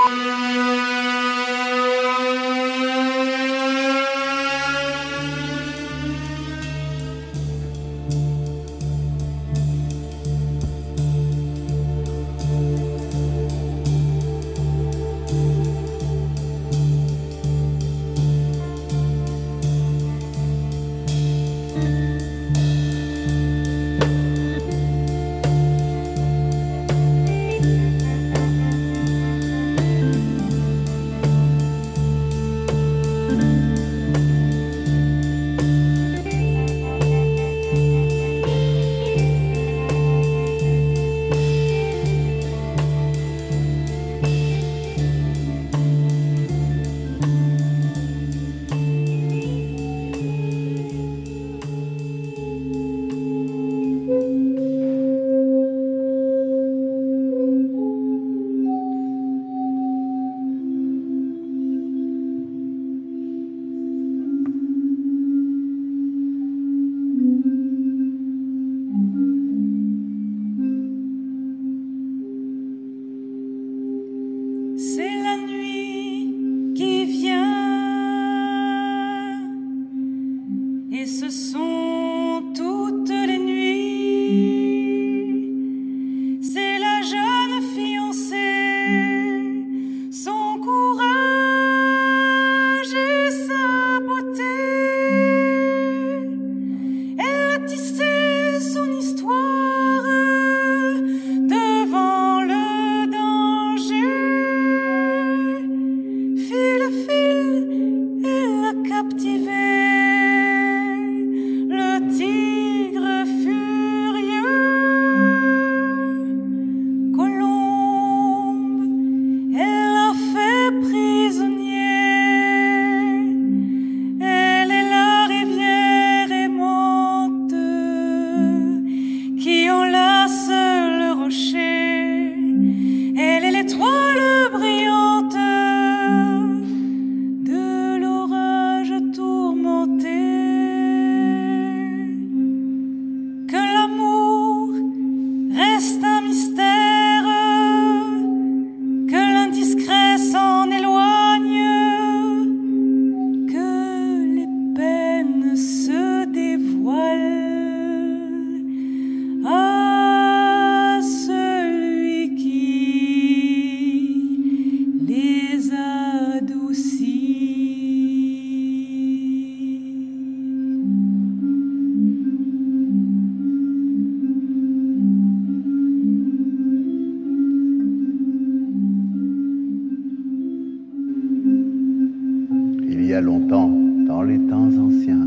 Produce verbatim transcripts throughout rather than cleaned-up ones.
y a longtemps, dans les temps anciens,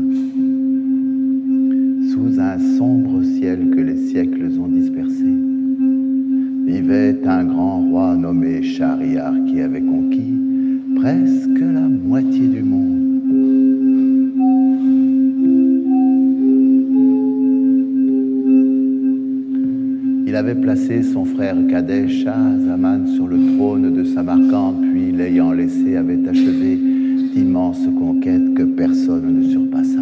sous un sombre ciel que les siècles ont dispersé, vivait un grand roi nommé Shahriar qui avait conquis presque la moitié du monde. Il avait placé son frère cadet Shah Zaman sur le trône de Samarcande, puis l'ayant laissé avait achevé d'immenses conquêtes que personne ne surpassa.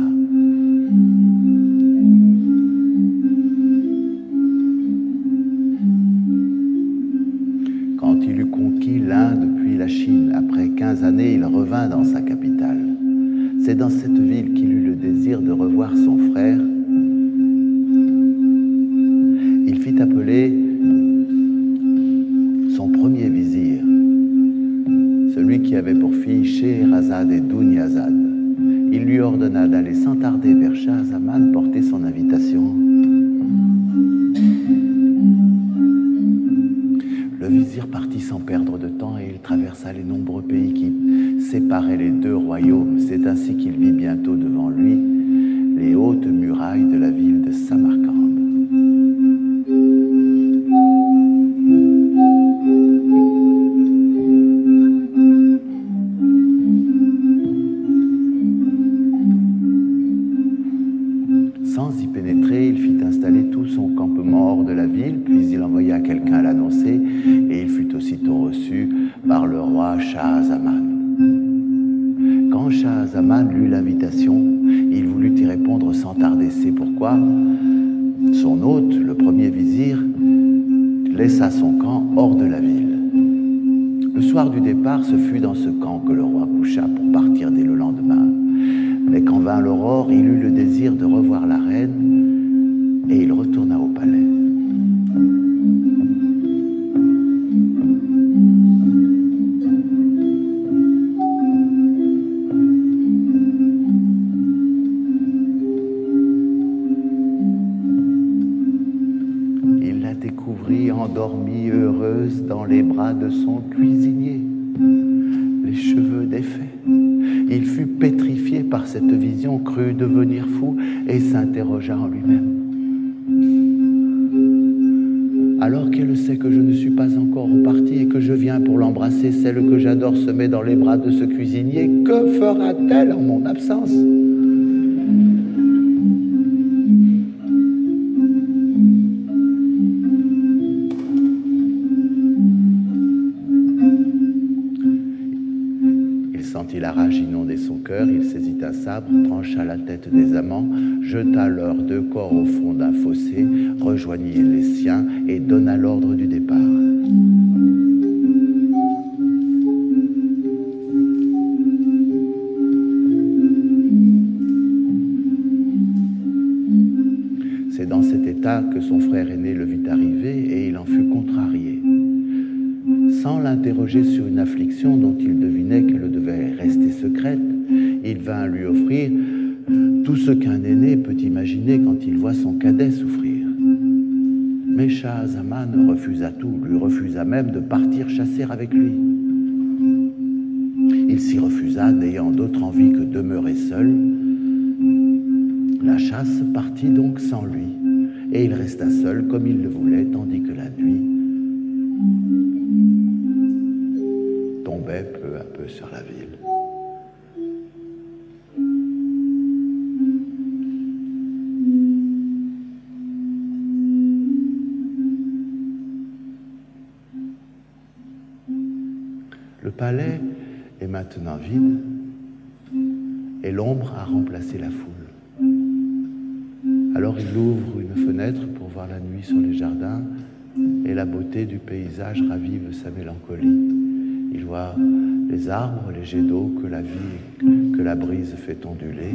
Quand il eut conquis l'Inde puis la Chine, après quinze années, il revint dans sa capitale. C'est dans cette ville qu'il eut le désir de revoir son frère. Il fit appeler son premier vizir, celui qui avait pour fille Scheherazade et Dunyazad. Il lui ordonna d'aller sans tarder vers Shah Zaman porter son invitation. Le vizir partit sans perdre de temps et il traversa les nombreux pays qui séparaient les deux royaumes. C'est ainsi qu'il vit bientôt devant lui les hautes murailles de la ville de Samarcande. Sans y pénétrer, il fit installer tout son campement hors de la ville, puis il envoya quelqu'un l'annoncer, et il fut aussitôt reçu par le roi Shah Zaman. Quand Shah Zaman lut l'invitation, il voulut y répondre sans tarder. C'est pourquoi son hôte, le premier vizir, laissa son camp hors de la ville. Le soir du départ, ce fut dans ce camp que le roi coucha pour partir dès le lendemain. Mais quand vint l'aurore, il eut le désir de revoir la reine et il retourna au palais. Il la découvrit endormie, heureuse, dans les bras de son cuisinier, les cheveux défaits. Il fut pétrifié par cette vision, crut devenir fou et s'interrogea en lui-même. Alors qu'elle sait que je ne suis pas encore reparti et que je viens pour l'embrasser, celle que j'adore se met dans les bras de ce cuisinier, que fera-t-elle en mon absence ? Sentit la rage inonder son cœur, il saisit un sabre, trancha la tête des amants, jeta leurs deux corps au fond d'un fossé, rejoignit les siens et donna l'ordre du départ. C'est dans cet état que son frère aîné le vit arriver et il en fut contrarié. Sans l'interroger sur une affliction dont il devinait qu'elle devait rester secrète, il vint lui offrir tout ce qu'un aîné peut imaginer quand il voit son cadet souffrir. Mais Shah-Zaman refusa tout, lui refusa même de partir chasser avec lui. Il s'y refusa, n'ayant d'autre envie que demeurer seul. La chasse partit donc sans lui, et il resta seul comme il le voulait, tandis que la nuit tombait peu à peu sur la ville. Le palais est maintenant vide et l'ombre a remplacé la foule. Alors il ouvre une fenêtre pour voir la nuit sur les jardins et la beauté du paysage ravive sa mélancolie. Il voit les arbres, les jets d'eau que la vie, que la brise fait onduler.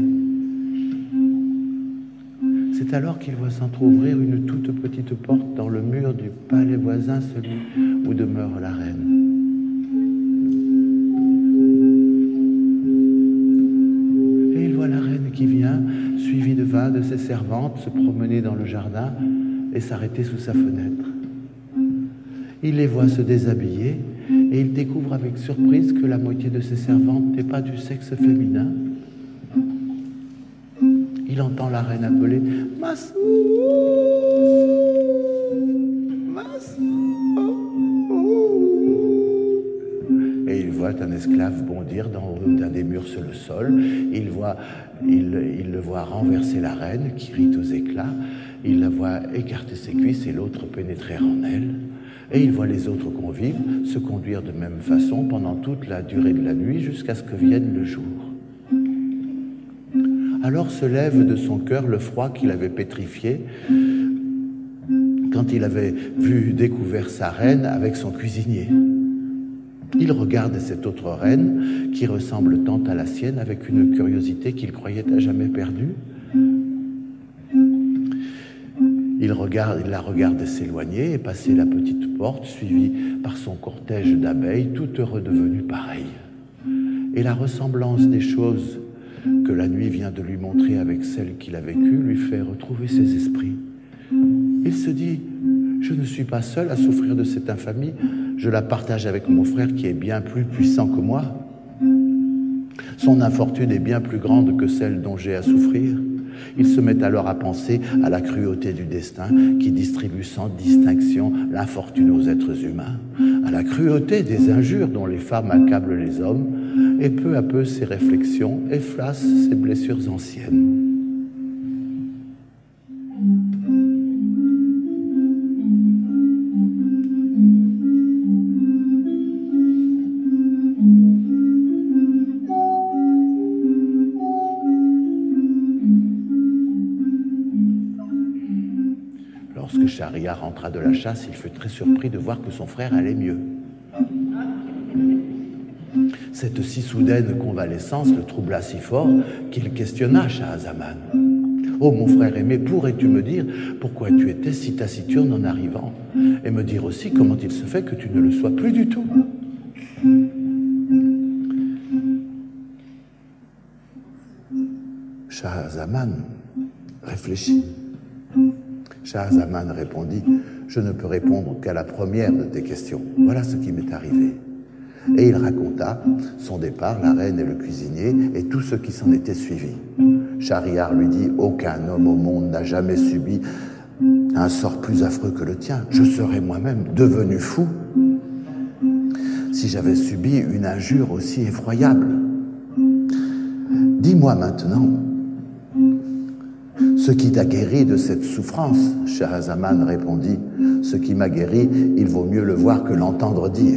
C'est alors qu'il voit s'entrouvrir une toute petite porte dans le mur du palais voisin, celui où demeure la reine. Et il voit la reine qui vient, suivie de vingt de ses servantes, se promener dans le jardin et s'arrêter sous sa fenêtre. Il les voit se déshabiller et il découvre avec surprise que la moitié de ses servantes n'est pas du sexe féminin. Il entend la reine appeler « Masou, Masou !» Et il voit un esclave bondir d'en haut d'un des murs sur le sol. Il, voit, il, il le voit renverser la reine qui rit aux éclats. Il la voit écarter ses cuisses et l'autre pénétrer en elle. Et il voit les autres convives se conduire de même façon pendant toute la durée de la nuit jusqu'à ce que vienne le jour. Alors se lève de son cœur le froid qu'il avait pétrifié quand il avait vu découvert sa reine avec son cuisinier. Il regarde cette autre reine qui ressemble tant à la sienne avec une curiosité qu'il croyait à jamais perdue. Il, regarde, il la regarde s'éloigner et passer la petite porte, suivie par son cortège d'abeilles, toutes redevenues pareilles. Et la ressemblance des choses que la nuit vient de lui montrer avec celle qu'il a vécue lui fait retrouver ses esprits. Il se dit « Je ne suis pas seul à souffrir de cette infamie, je la partage avec mon frère qui est bien plus puissant que moi. Son infortune est bien plus grande que celle dont j'ai à souffrir. » Il se met alors à penser à la cruauté du destin qui distribue sans distinction l'infortune aux êtres humains, à la cruauté des injures dont les femmes accablent les hommes, et peu à peu ses réflexions effacent ses blessures anciennes. Lorsque Shahryar rentra de la chasse, il fut très surpris de voir que son frère allait mieux. Cette si soudaine convalescence le troubla si fort qu'il questionna Schahzaman. « Oh mon frère aimé, pourrais-tu me dire pourquoi tu étais si taciturne en arrivant, et me dire aussi comment il se fait que tu ne le sois plus du tout ?» Schahzaman réfléchit. Schahzaman répondit « Je ne peux répondre qu'à la première de tes questions. Voilà ce qui m'est arrivé. » Et il raconta son départ, la reine et le cuisinier, et tout ce qui s'en était suivi. Schahriar lui dit « Aucun homme au monde n'a jamais subi un sort plus affreux que le tien. Je serais moi-même devenu fou si j'avais subi une injure aussi effroyable. Dis-moi maintenant, ce qui t'a guéri de cette souffrance ?» Schahzaman répondit « Ce qui m'a guéri, il vaut mieux le voir que l'entendre dire. »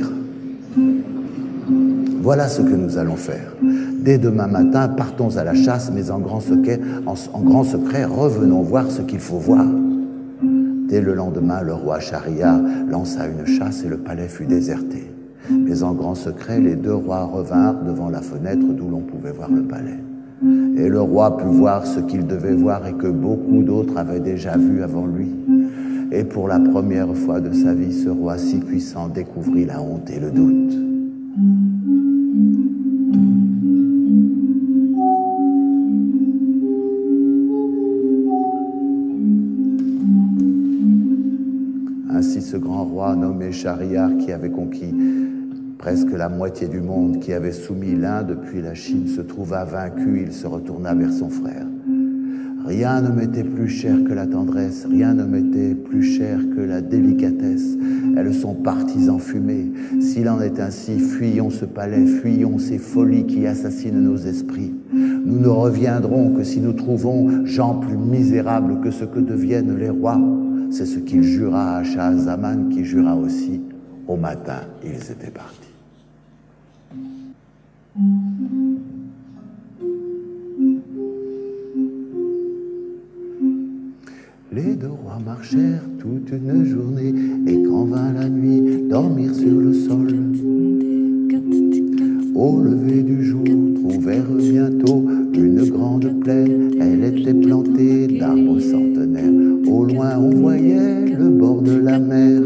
Voilà ce que nous allons faire. Dès demain matin, partons à la chasse, mais en grand secret, en, en grand secret revenons voir ce qu'il faut voir. Dès le lendemain, le roi Schahriar lança une chasse et le palais fut déserté. Mais en grand secret, les deux rois revinrent devant la fenêtre d'où l'on pouvait voir le palais. Et le roi put voir ce qu'il devait voir et que beaucoup d'autres avaient déjà vu avant lui. Et pour la première fois de sa vie, ce roi si puissant découvrit la honte et le doute. Ainsi, ce grand roi nommé Schahriar, qui avait conquis presque la moitié du monde, qui avait soumis l'Inde depuis la Chine, se trouva vaincu. Il se retourna vers son frère. Rien ne m'était plus cher que la tendresse, rien ne m'était plus cher que la délicatesse. Elles sont parties en fumée. S'il en est ainsi, fuyons ce palais, fuyons ces folies qui assassinent nos esprits. Nous ne reviendrons que si nous trouvons gens plus misérables que ce que deviennent les rois. C'est ce qu'il jura à Schahzaman, qui jura aussi. Au matin, ils étaient partis. Les deux rois marchèrent toute une journée, et quand vint la nuit, dormirent sur le sol. Au lever du jour, trouvèrent bientôt une grande plaine. Elle était plantée d'arbres centenaires. Au loin, on voyait le bord de la mer.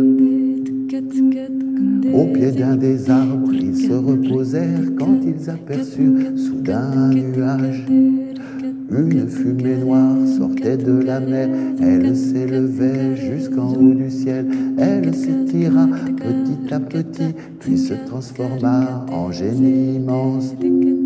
Au pied d'un des arbres, ils se reposèrent quand ils aperçurent soudain un nuage. Une fumée noire sortait de la mer, elle s'élevait jusqu'en haut du ciel. Elle s'étira petit à petit, puis se transforma en génie immense.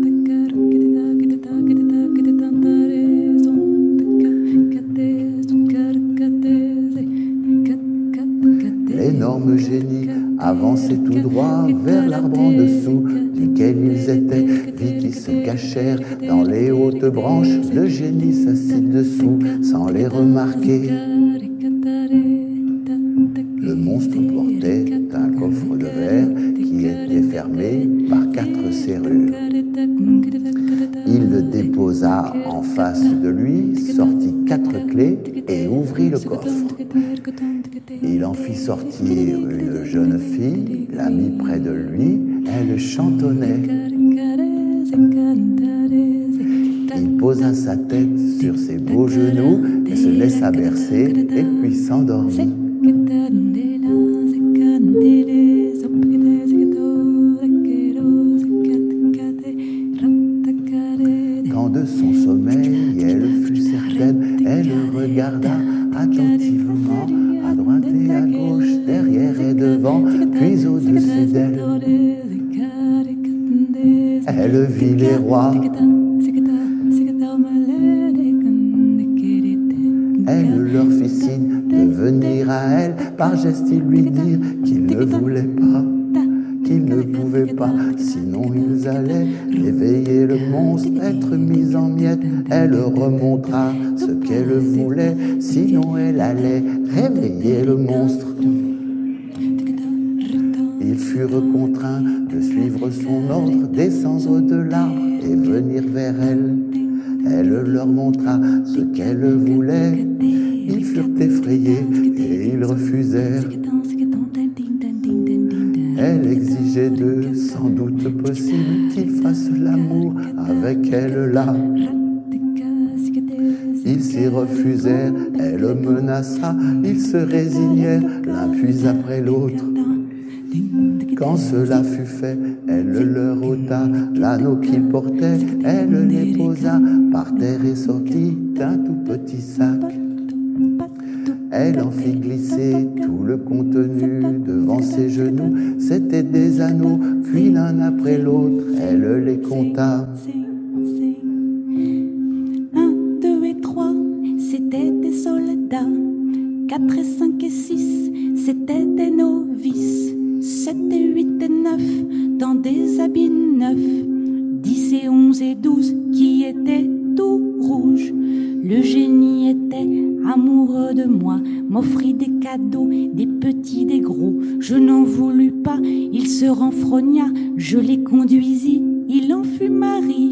L'énorme génie avançait tout droit vers l'arbre en dessous duquel ils étaient, vit qu'ils se cachèrent dans les hautes branches. Le génie s'assit dessous sans les remarquer. Le monstre portait un coffre de verre qui était fermé par quatre serrures. Il le déposa en face de lui, sortit quatre clés et ouvrit le coffre. Il en fit sortir une jeune fille, la mit près de lui, elle chantonnait. Il posa sa tête sur ses beaux genoux et se laissa bercer et puis s'endormit. Quand de son sommeil elle fut certaine, elle regarda attentivement à droite et à gauche, derrière et devant, puis au-dessus d'elle, elle vit les rois. Elle leur fit signe de venir à elle. Par geste, ils lui dirent qu'ils ne voulaient pas, qu'ils ne pouvaient pas, sinon ils allaient éveiller le monstre, être mis en miettes. Elle remontra ce qu'elle voulait, sinon elle allait réveiller le monstre. Ils furent contraints de suivre son ordre, descendre de l'arbre et venir vers elle. Elle leur montra ce qu'elle voulait. Ils furent effrayés et ils refusèrent. Elle exigeait d'eux, sans doute possible, qu'il fasse l'amour avec elle là. Ils s'y refusèrent, elle menaça, ils se résignèrent, l'un puis après l'autre. Quand cela fut fait, elle leur ôta l'anneau qu'il portait, elle les posa par terre et sortit d'un tout petit sac. Elle en fit glisser tout le contenu devant ses genoux, c'était des anneaux, puis l'un après l'autre, elle les compta. Un, deux et trois, c'était des soldats. Quatre et cinq et six, c'était des novices. Sept et huit et neuf, dans des habits neufs. Dix et onze et douze, qui étaient tout rouges. Le génie était amoureux de moi, m'offrit des cadeaux, des petits, des gros. Je n'en voulus pas, il se renfrogna, je les conduisis, il en fut mari.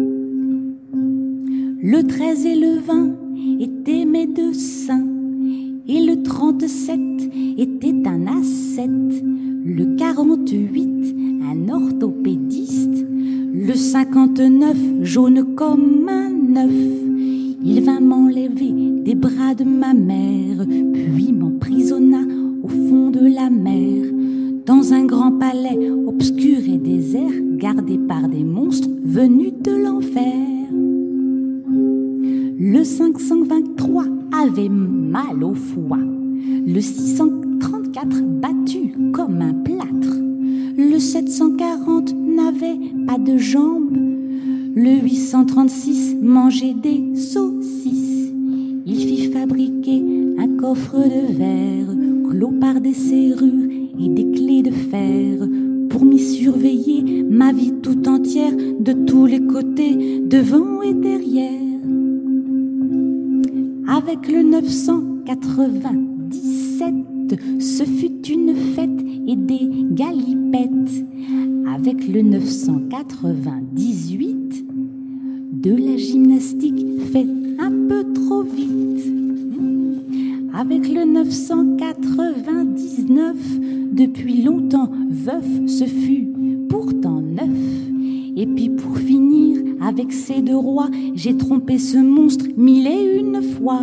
Le treize et le vingt étaient mes deux seins, et le trente-sept était un ascète. Le quarante-huit, un orthopédiste. Le cinquante-neuf, jaune comme un œuf. Il vint m'enlever des bras de ma mère, puis m'emprisonna au fond de la mer, dans un grand palais obscur et désert, gardé par des monstres venus de l'enfer. Le cinq cent vingt-trois avait mal au foie, le six cent trente-quatre battu comme un plâtre, le sept cent quarante n'avait pas de jambes, le huit cent trente-six mangeait des saucisses. Il fit fabriquer un coffre de verre, clos par des serrures et des clés de fer, pour m'y surveiller ma vie tout entière, de tous les côtés, devant et derrière. Avec le neuf cent quatre-vingt-dix-sept, ce fut une fête et des galipettes. Avec le neuf cent quatre-vingt-dix-huit, de la gymnastique fait un peu trop vite. Avec le neuf cent quatre-vingt-dix-neuf, depuis longtemps veuf, ce fut pourtant neuf. Et puis pour finir, avec ces deux rois, j'ai trompé ce monstre mille et une fois.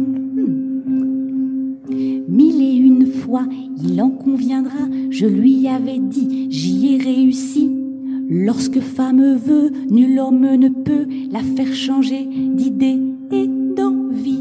Mille et une fois, il en conviendra, je lui avais dit, j'y ai réussi. Lorsque femme veut, nul homme ne peut la faire changer d'idée et d'envie.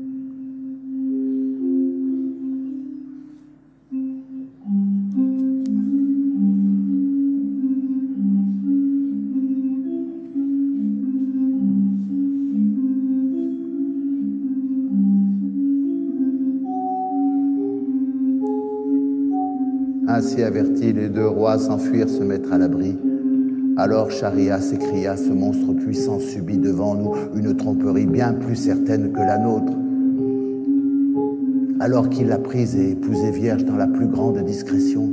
Ainsi avertis, les deux rois s'enfuirent se mettre à l'abri. Alors Charia s'écria, ce monstre puissant subit devant nous une tromperie bien plus certaine que la nôtre. Alors qu'il l'a prise et épousée vierge dans la plus grande discrétion,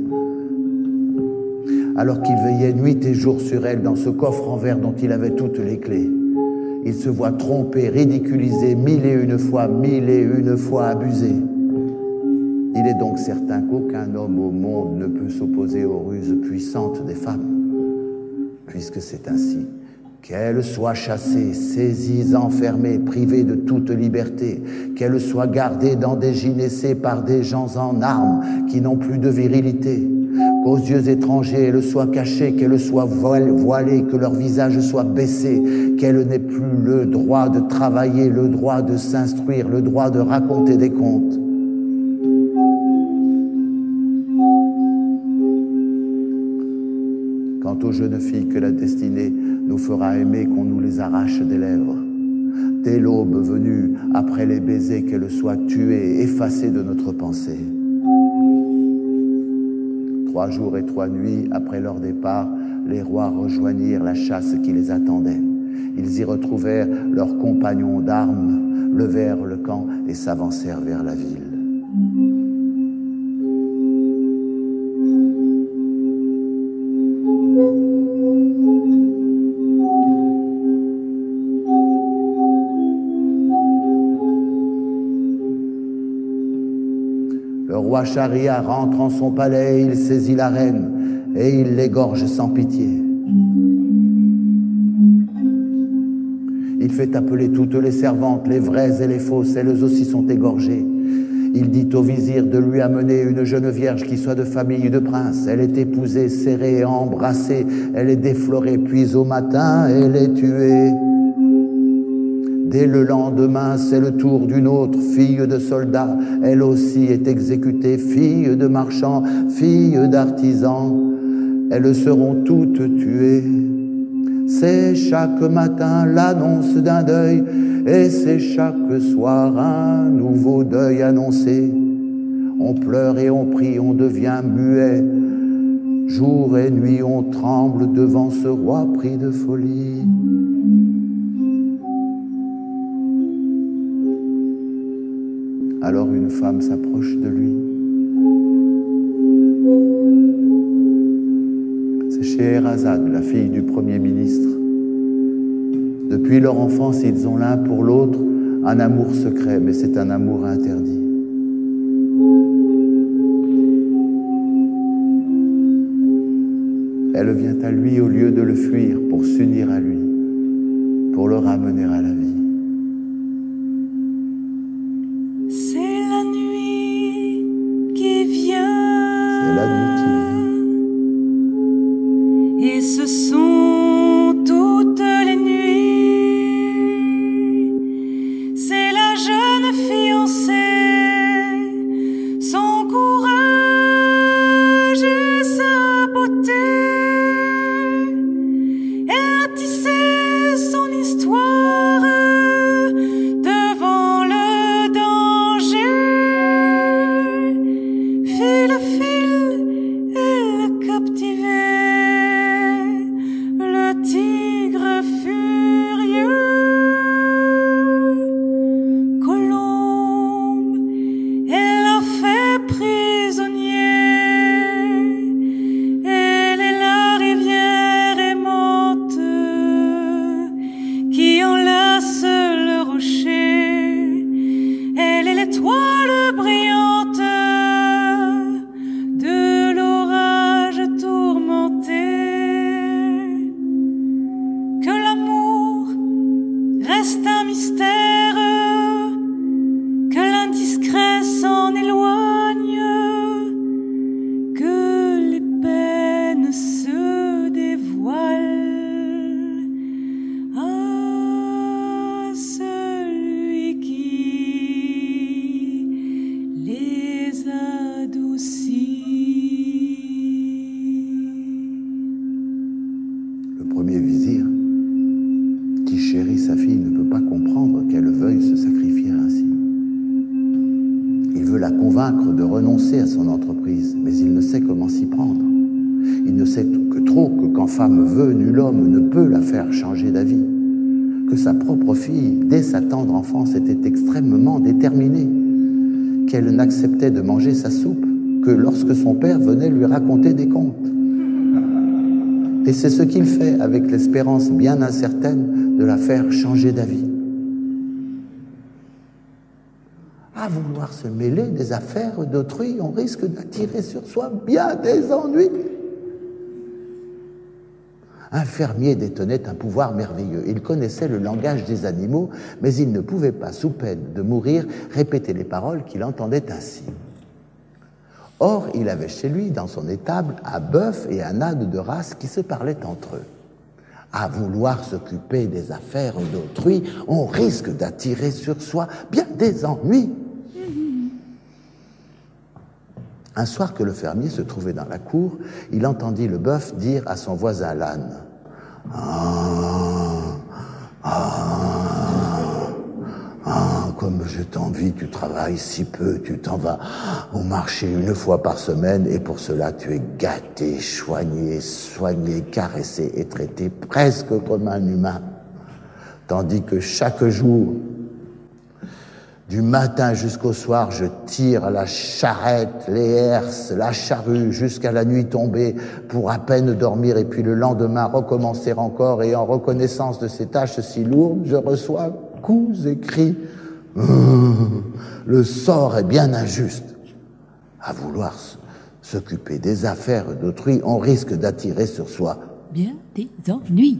alors qu'il veillait nuit et jour sur elle dans ce coffre en verre dont il avait toutes les clés, il se voit trompé, ridiculisé, mille et une fois, mille et une fois abusé. Il est donc certain qu'aucun homme au monde ne peut s'opposer aux ruses puissantes des femmes. Puisque c'est ainsi, qu'elles soient chassées, saisies, enfermées, privées de toute liberté, qu'elles soient gardées dans des gynécées par des gens en armes qui n'ont plus de virilité, qu'aux yeux étrangers elles soient cachées, qu'elles soient voilées, que leur visage soit baissé, qu'elles n'aient plus le droit de travailler, le droit de s'instruire, le droit de raconter des contes. Quant aux jeunes filles que la destinée nous fera aimer, qu'on nous les arrache des lèvres, dès l'aube venue, après les baisers, qu'elles soient tuées, effacées de notre pensée. Trois jours et trois nuits après leur départ, les rois rejoignirent la chasse qui les attendait. Ils y retrouvèrent leurs compagnons d'armes, levèrent le camp et s'avancèrent vers la ville. Le roi Shahryar rentre en son palais, il saisit la reine et il l'égorge sans pitié. Il fait appeler toutes les servantes, les vraies et les fausses, elles aussi sont égorgées. Il dit au vizir de lui amener une jeune vierge qui soit de famille de prince. Elle est épousée, serrée, embrassée, elle est déflorée, puis au matin, elle est tuée. Dès le lendemain, c'est le tour d'une autre, fille de soldat. Elle aussi est exécutée, fille de marchand, fille d'artisan. Elles seront toutes tuées. C'est chaque matin l'annonce d'un deuil, et c'est chaque soir un nouveau deuil annoncé. On pleure et on prie, on devient muet. Jour et nuit, on tremble devant ce roi pris de folie. Alors une femme s'approche de lui. C'est Scheherazade, la fille du Premier ministre. Depuis leur enfance, ils ont l'un pour l'autre un amour secret, mais c'est un amour interdit. Elle vient à lui au lieu de le fuir pour s'unir à lui, pour le ramener à la vie. C'est la nuit qui vient. C'est la nuit qui vient. Et ce sont toutes les nuits. C'est la jeune fiancée, son courage et sa beauté. Elle a tissé son histoire devant le danger. Fil à fil, elle l'a captivé. Le tigre furieux, Colombe, elle l'a fait prisonnier. Elle est la rivière aimante qui enlace le rocher. Elle est l'étoile brillante de l'orage tourmenté. Que l'amour reste un mystère, que l'indiscret s'en éloigne, que les peines se dévoilent à celui qui les adoucit. Le premier vizir, qui chérit sa fille, ne peut pas comprendre qu'elle veuille se sacrifier ainsi. Il veut la convaincre de renoncer à son entreprise, mais il ne sait comment s'y prendre. Il ne sait que trop que quand femme veut, nul homme ne peut la faire changer d'avis. Que sa propre fille, dès sa tendre enfance, était extrêmement déterminée, qu'elle n'acceptait de manger sa soupe que lorsque son père venait lui raconter des contes. Et c'est ce qu'il fait avec l'espérance bien incertaine de la faire changer d'avis. À vouloir se mêler des affaires d'autrui, on risque d'attirer sur soi bien des ennuis. Un fermier détenait un pouvoir merveilleux. Il connaissait le langage des animaux, mais il ne pouvait pas, sous peine de mourir, répéter les paroles qu'il entendait ainsi. Or, il avait chez lui, dans son étable, un bœuf et un âne de race qui se parlaient entre eux. À vouloir s'occuper des affaires d'autrui, on risque d'attirer sur soi bien des ennuis. Un soir que le fermier se trouvait dans la cour, il entendit le bœuf dire à son voisin l'âne « Ah, ah, ah, comme je t'envie, tu travailles si peu, tu t'en vas au marché une fois par semaine et pour cela tu es gâté, choigné, soigné, caressé et traité presque comme un humain. Tandis que chaque jour, du matin jusqu'au soir, je tire la charrette, les herses, la charrue jusqu'à la nuit tombée pour à peine dormir et puis le lendemain recommencer encore et en reconnaissance de ces tâches si lourdes, je reçois coups et cris. Mmh, le sort est bien injuste. À vouloir s'occuper des affaires d'autrui, on risque d'attirer sur soi bien des ennuis.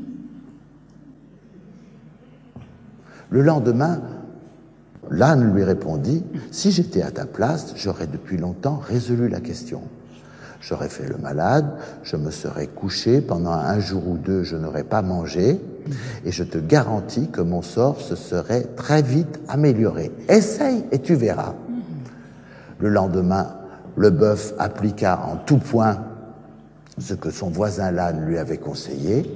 Le lendemain, l'âne lui répondit « Si j'étais à ta place, j'aurais depuis longtemps résolu la question. J'aurais fait le malade, je me serais couché, pendant un jour ou deux, je n'aurais pas mangé, et je te garantis que mon sort se serait très vite amélioré. Essaye et tu verras. » Le lendemain, le bœuf appliqua en tout point ce que son voisin l'âne lui avait conseillé.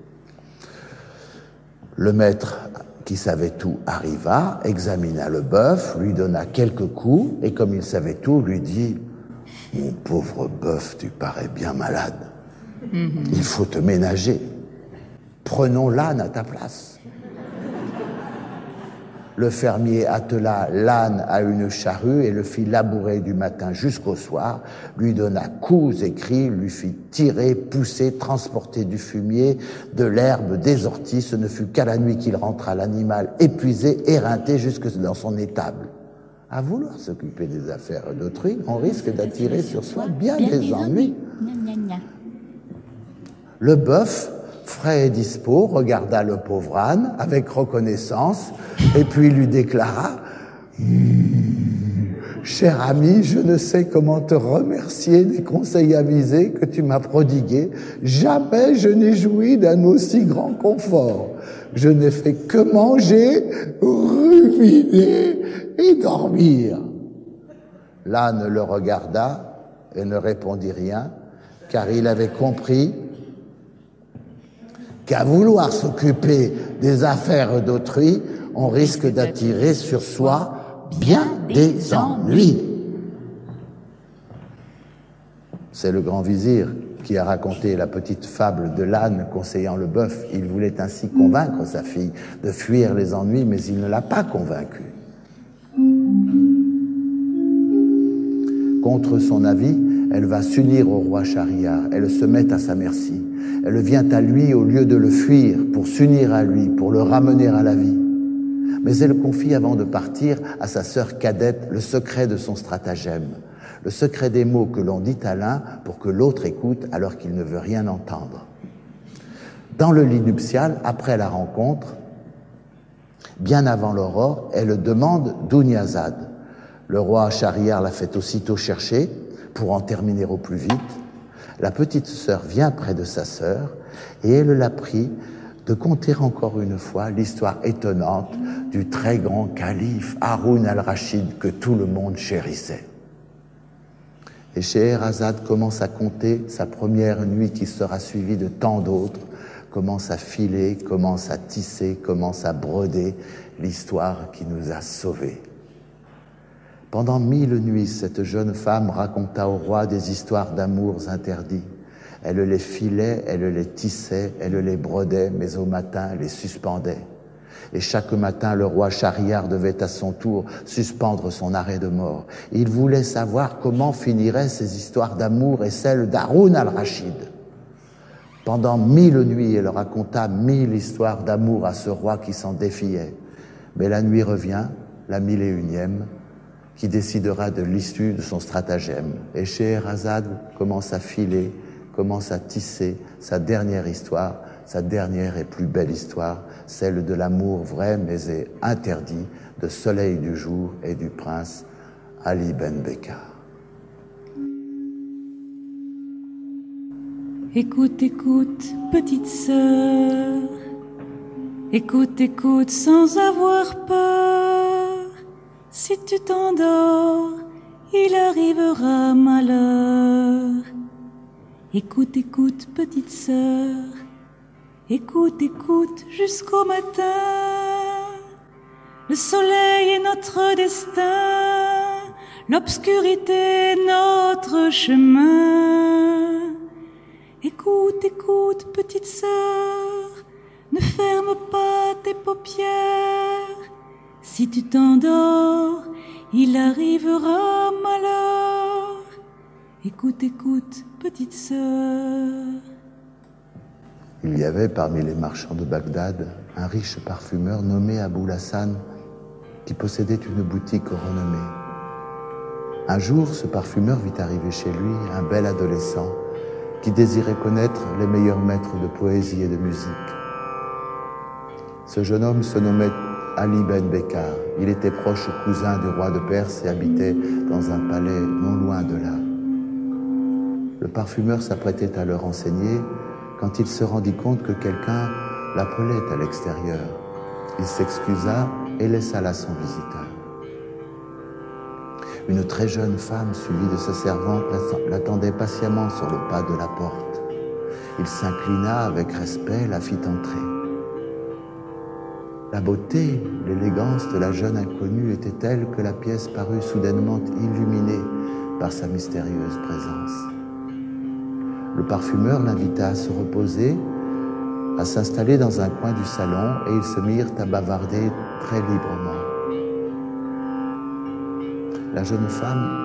Le maître, qui savait tout, arriva, examina le bœuf, lui donna quelques coups, et comme il savait tout, lui dit « Mon pauvre bœuf, tu parais bien malade. Il faut te ménager. Prenons l'âne à ta place. » Le fermier attela l'âne à une charrue et le fit labourer du matin jusqu'au soir, lui donna coups et cris, lui fit tirer, pousser, transporter du fumier, de l'herbe, des orties. Ce ne fut qu'à la nuit qu'il rentra, l'animal épuisé, éreinté jusque dans son étable. À vouloir s'occuper des affaires d'autrui, on risque d'attirer sur soi bien des ennuis. Le bœuf, frais et dispos, regarda le pauvre âne avec reconnaissance et puis lui déclara « Cher ami, je ne sais comment te remercier des conseils avisés que tu m'as prodigués. Jamais je n'ai joui d'un aussi grand confort. Je n'ai fait que manger, ruminer et dormir. » L'âne le regarda et ne répondit rien, car il avait compris qu'à vouloir s'occuper des affaires d'autrui, on risque d'attirer sur soi bien des ennuis. C'est le grand vizir qui a raconté la petite fable de l'âne conseillant le bœuf. Il voulait ainsi convaincre sa fille de fuir les ennuis, mais il ne l'a pas convaincue. Contre son avis, elle va s'unir au roi Schahriar, elle se met à sa merci. Elle vient à lui au lieu de le fuir, pour s'unir à lui, pour le ramener à la vie. Mais elle confie avant de partir à sa sœur cadette le secret de son stratagème, le secret des mots que l'on dit à l'un pour que l'autre écoute alors qu'il ne veut rien entendre. Dans le lit nuptial, après la rencontre, bien avant l'aurore, elle demande Dunyazad. Le roi Schahriar l'a fait aussitôt chercher pour en terminer au plus vite. La petite sœur vient près de sa sœur et elle l'a prie de conter encore une fois l'histoire étonnante du très grand calife Haroun al-Rachid que tout le monde chérissait. Et Scheherazade commence à compter sa première nuit qui sera suivie de tant d'autres, commence à filer, commence à tisser, commence à broder l'histoire qui nous a sauvés. Pendant mille nuits, cette jeune femme raconta au roi des histoires d'amours interdits. Elle les filait, elle les tissait, elle les brodait, mais au matin, les suspendait. Et chaque matin, le roi Schahriar devait à son tour suspendre son arrêt de mort. Il voulait savoir comment finiraient ces histoires d'amour et celles d'Haroun al-Rachid. Pendant mille nuits, elle raconta mille histoires d'amour à ce roi qui s'en défiait. Mais la nuit revient, la mille et unième, qui décidera de l'issue de son stratagème. Et Scheherazade commence à filer, commence à tisser sa dernière histoire, sa dernière et plus belle histoire, celle de l'amour vrai mais interdit de Soleil du jour et du prince Ali Ben Becar. Écoute, écoute, petite sœur, écoute, écoute sans avoir peur. Si tu t'endors, il arrivera malheur. Écoute, écoute, petite sœur, écoute, écoute jusqu'au matin. Le soleil est notre destin, l'obscurité notre chemin. Écoute, écoute, petite sœur, ne ferme pas tes paupières. Si tu t'endors, il arrivera malheur. Écoute, écoute, petite sœur. Il y avait parmi les marchands de Bagdad un riche parfumeur nommé Abul Hassan qui possédait une boutique renommée. Un jour, ce parfumeur vit arriver chez lui un bel adolescent qui désirait connaître les meilleurs maîtres de poésie et de musique. Ce jeune homme se nommait Ali Ben Bekkar. Il était proche cousin du roi de Perse et habitait dans un palais non loin de là. Le parfumeur s'apprêtait à le renseigner quand il se rendit compte que quelqu'un l'appelait à l'extérieur. Il s'excusa et laissa là son visiteur. Une très jeune femme, suivie de sa servante, l'attendait patiemment sur le pas de la porte. Il s'inclina avec respect, la fit entrer. La beauté, l'élégance de la jeune inconnue était telle que la pièce parut soudainement illuminée par sa mystérieuse présence. Le parfumeur l'invita à se reposer, à s'installer dans un coin du salon, et ils se mirent à bavarder très librement. La jeune femme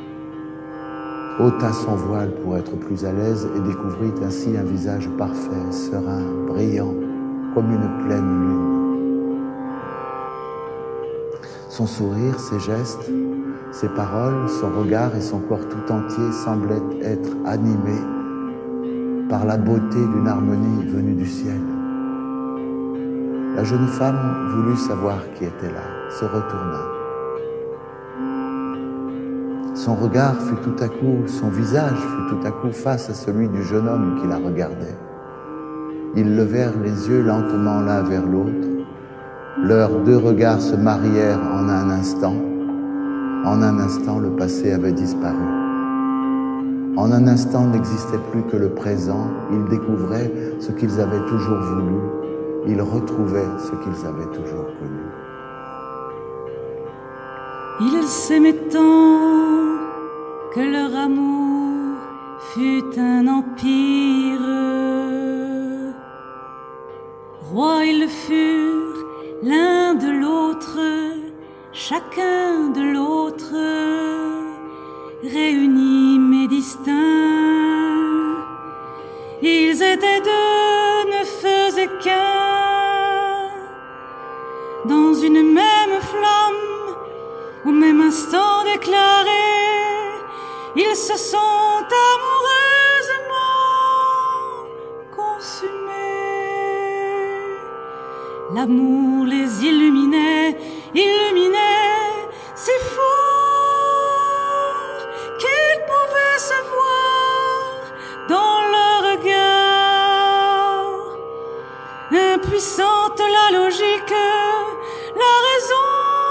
ôta son voile pour être plus à l'aise et découvrit ainsi un visage parfait, serein, brillant, comme une pleine lune. Son sourire, ses gestes, ses paroles, son regard et son corps tout entier semblaient être animés par la beauté d'une harmonie venue du ciel. La jeune femme voulut savoir qui était là, se retourna. Son regard fut tout à coup, son visage fut tout à coup face à celui du jeune homme qui la regardait. Ils levèrent les yeux lentement l'un vers l'autre. Leurs deux regards se marièrent en un instant. En un instant, le passé avait disparu. En un instant n'existait plus que le présent. Ils découvraient ce qu'ils avaient toujours voulu. Ils retrouvaient ce qu'ils avaient toujours connu. Ils s'aimaient tant que leur amour fut un empire. Rois ils furent l'un de l'autre, chacun de l'autre, réunis mais distincts. Ils étaient deux, ne faisaient qu'un, dans une même flamme, au même instant déclaré, ils se sont amoureusement consumés. L'amour les illuminait, illuminait si fort qu'ils pouvaient se voir dans leur regard. Impuissante la logique, la raison,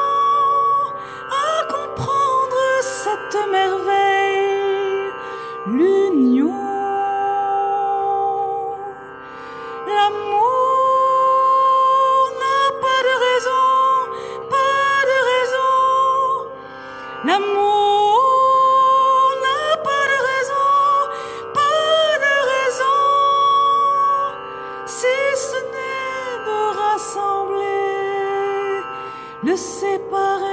à comprendre cette merveille, l'union. L'amour n'a pas de raison, pas de raison. L'amour n'a pas de raison, pas de raison, si ce n'est de rassembler, le séparer.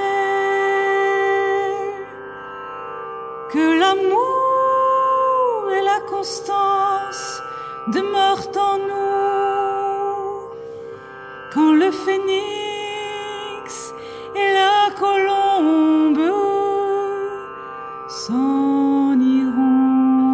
Que l'amour et la constance demeurent en nous, quand le phénix et la colombe s'en iront.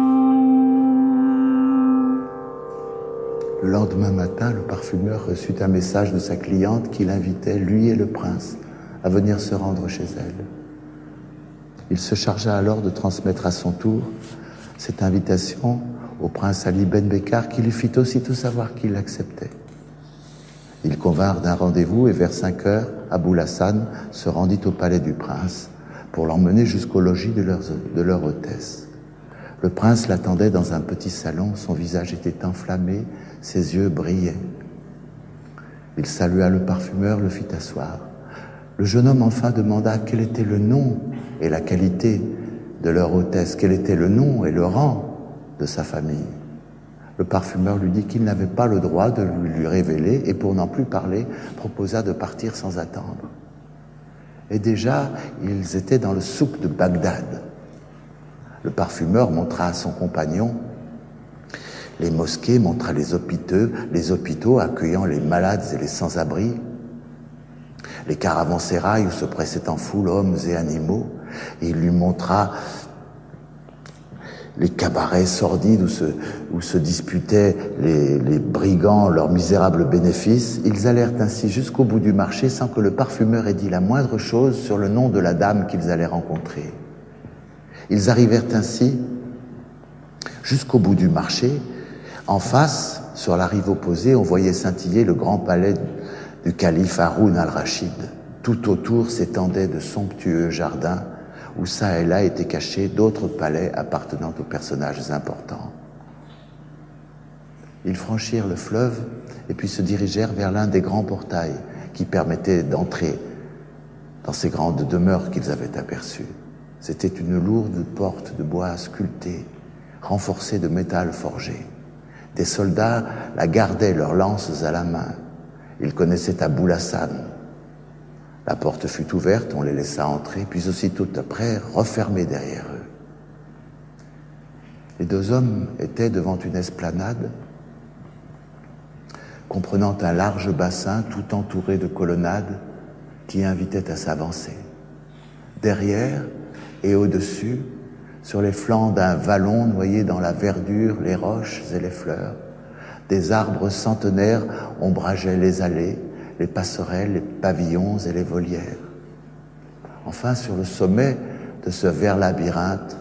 Le lendemain matin, le parfumeur reçut un message de sa cliente qui l'invitait, lui et le prince, à venir se rendre chez elle. Il se chargea alors de transmettre à son tour cette invitation au prince Ali Ben Bekkar, qui lui fit aussitôt savoir qu'il l'acceptait. Ils convinrent d'un rendez-vous et vers cinq heures, Aboul Hassan se rendit au palais du prince pour l'emmener jusqu'au logis de leur, de leur hôtesse. Le prince l'attendait dans un petit salon, son visage était enflammé, ses yeux brillaient. Il salua le parfumeur, le fit asseoir. Le jeune homme enfin demanda quel était le nom et la qualité de leur hôtesse, quel était le nom et le rang de sa famille. Le parfumeur lui dit qu'il n'avait pas le droit de lui révéler et pour n'en plus parler, proposa de partir sans attendre. Et déjà, ils étaient dans le souk de Bagdad. Le parfumeur montra à son compagnon les mosquées, montra les hôpitaux, les hôpitaux accueillant les malades et les sans-abri, les caravansérails où se pressaient en foule hommes et animaux, et il lui montra les cabarets sordides où se, où se disputaient les, les brigands leurs misérables bénéfices. Ils allèrent ainsi jusqu'au bout du marché sans que le parfumeur ait dit la moindre chose sur le nom de la dame qu'ils allaient rencontrer. Ils arrivèrent ainsi jusqu'au bout du marché. En face, sur la rive opposée, on voyait scintiller le grand palais du calife Haroun al-Rachid. Tout autour s'étendaient de somptueux jardins où ça et là étaient cachés d'autres palais appartenant aux personnages importants. Ils franchirent le fleuve et puis se dirigèrent vers l'un des grands portails qui permettaient d'entrer dans ces grandes demeures qu'ils avaient aperçues. C'était une lourde porte de bois sculpté, renforcée de métal forgé. Des soldats la gardaient, leurs lances à la main. Ils connaissaient Abou Hassan. La porte fut ouverte, on les laissa entrer, puis aussitôt après, refermée derrière eux. Les deux hommes étaient devant une esplanade comprenant un large bassin tout entouré de colonnades qui invitaient à s'avancer. Derrière et au-dessus, sur les flancs d'un vallon noyé dans la verdure, les roches et les fleurs, des arbres centenaires ombrageaient les allées, les passerelles, les pavillons et les volières. Enfin, sur le sommet de ce vert labyrinthe,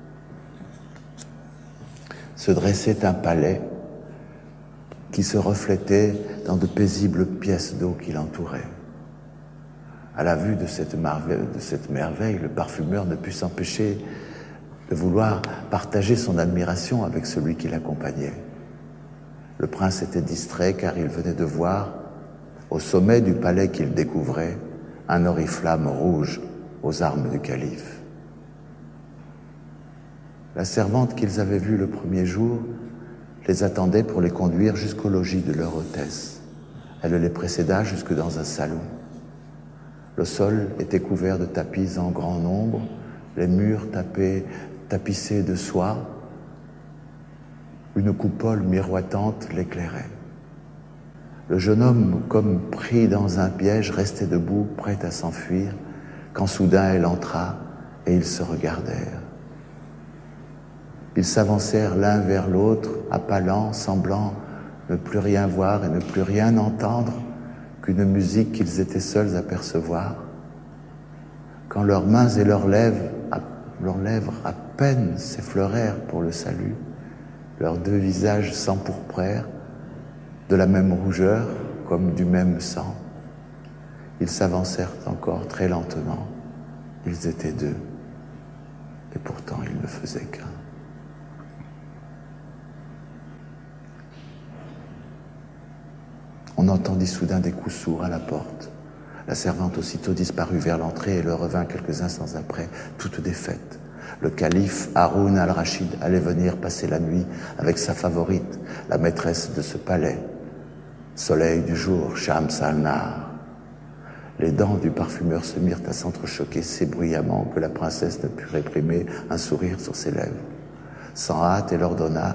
se dressait un palais qui se reflétait dans de paisibles pièces d'eau qui l'entouraient. À la vue de cette, marveille, de cette merveille, le parfumeur ne put s'empêcher de vouloir partager son admiration avec celui qui l'accompagnait. Le prince était distrait car il venait de voir, au sommet du palais qu'il découvrait, un oriflamme rouge aux armes du calife. La servante qu'ils avaient vue le premier jour les attendait pour les conduire jusqu'au logis de leur hôtesse. Elle les précéda jusque dans un salon. Le sol était couvert de tapis en grand nombre, les murs tapés, tapissés de soie. Une coupole miroitante l'éclairait. Le jeune homme, comme pris dans un piège, restait debout, prêt à s'enfuir, quand soudain elle entra et ils se regardèrent. Ils s'avancèrent l'un vers l'autre, à pas lents, semblant ne plus rien voir et ne plus rien entendre qu'une musique qu'ils étaient seuls à percevoir. Quand leurs mains et leurs lèvres, à, leurs lèvres à peine s'effleurèrent pour le salut, leurs deux visages s'empourprèrent, de la même rougeur comme du même sang. Ils s'avancèrent encore très lentement. Ils étaient deux, et pourtant ils ne faisaient qu'un. On entendit soudain des coups sourds à la porte. La servante aussitôt disparut vers l'entrée et le revint quelques instants après, toute défaite. Le calife Haroun al-Rachid allait venir passer la nuit avec sa favorite, la maîtresse de ce palais. Soleil du jour, Shams al-Nahar. Les dents du parfumeur se mirent à s'entrechoquer si bruyamment que la princesse ne put réprimer un sourire sur ses lèvres. Sans hâte, elle ordonna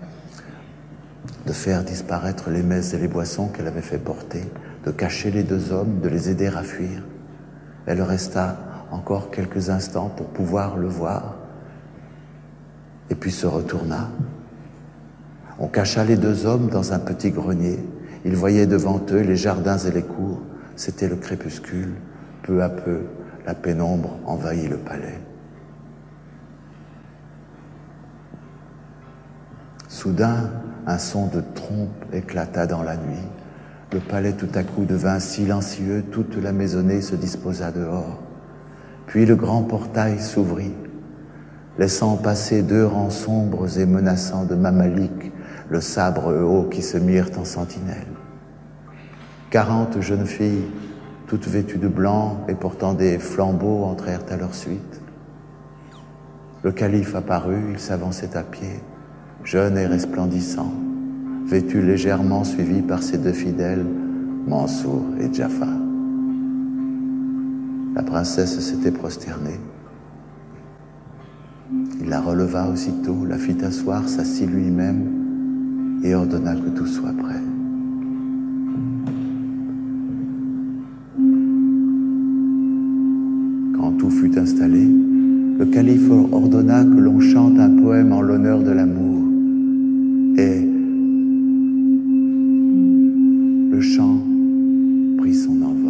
de faire disparaître les mets et les boissons qu'elle avait fait porter, de cacher les deux hommes, de les aider à fuir. Elle resta encore quelques instants pour pouvoir le voir, et puis se retourna. On cacha les deux hommes dans un petit grenier. Ils voyaient devant eux les jardins et les cours. C'était le crépuscule. Peu à peu, la pénombre envahit le palais. Soudain, un son de trompe éclata dans la nuit. Le palais tout à coup devint silencieux, toute la maisonnée se disposa dehors. Puis le grand portail s'ouvrit, laissant passer deux rangs sombres et menaçants de mamaliks, le sabre haut qui se mirent en sentinelle. Quarante jeunes filles, toutes vêtues de blanc et portant des flambeaux, entrèrent à leur suite. Le calife apparut, il s'avançait à pied, jeune et resplendissant, vêtu légèrement, suivi par ses deux fidèles, Mansour et Jafar. La princesse s'était prosternée. Il la releva aussitôt, la fit asseoir, s'assit lui-même et ordonna que tout soit prêt. installés, le calife ordonna que l'on chante un poème en l'honneur de l'amour. Et le chant prit son envol.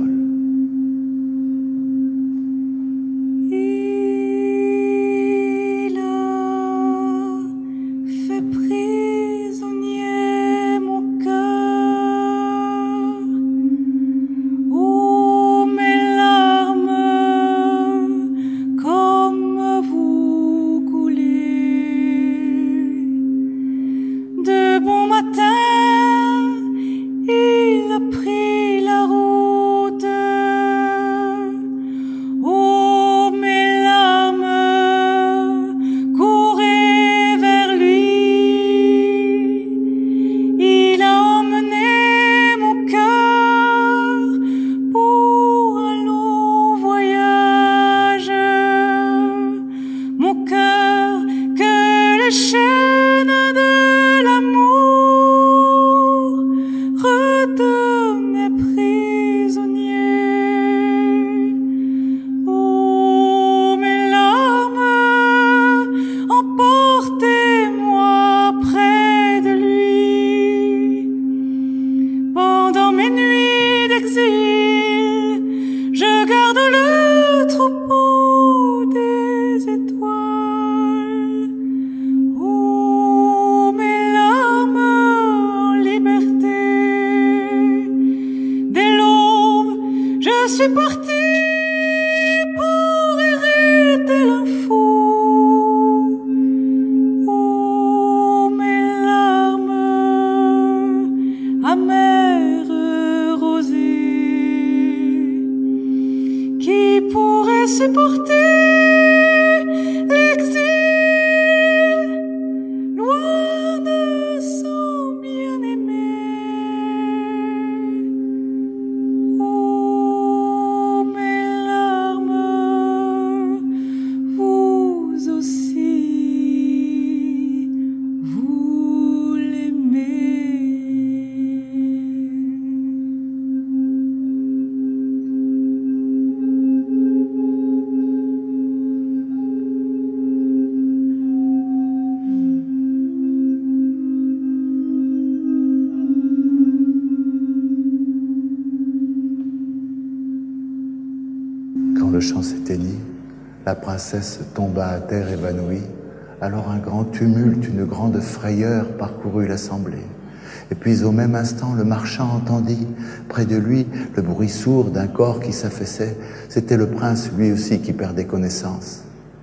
Le chant s'éteignit, la princesse tomba à terre évanouie. Alors un grand tumulte, une grande frayeur parcourut l'assemblée. Et puis au même instant, le marchand entendit près de lui le bruit sourd d'un corps qui s'affaissait. C'était le prince, lui aussi, qui perdait connaissance.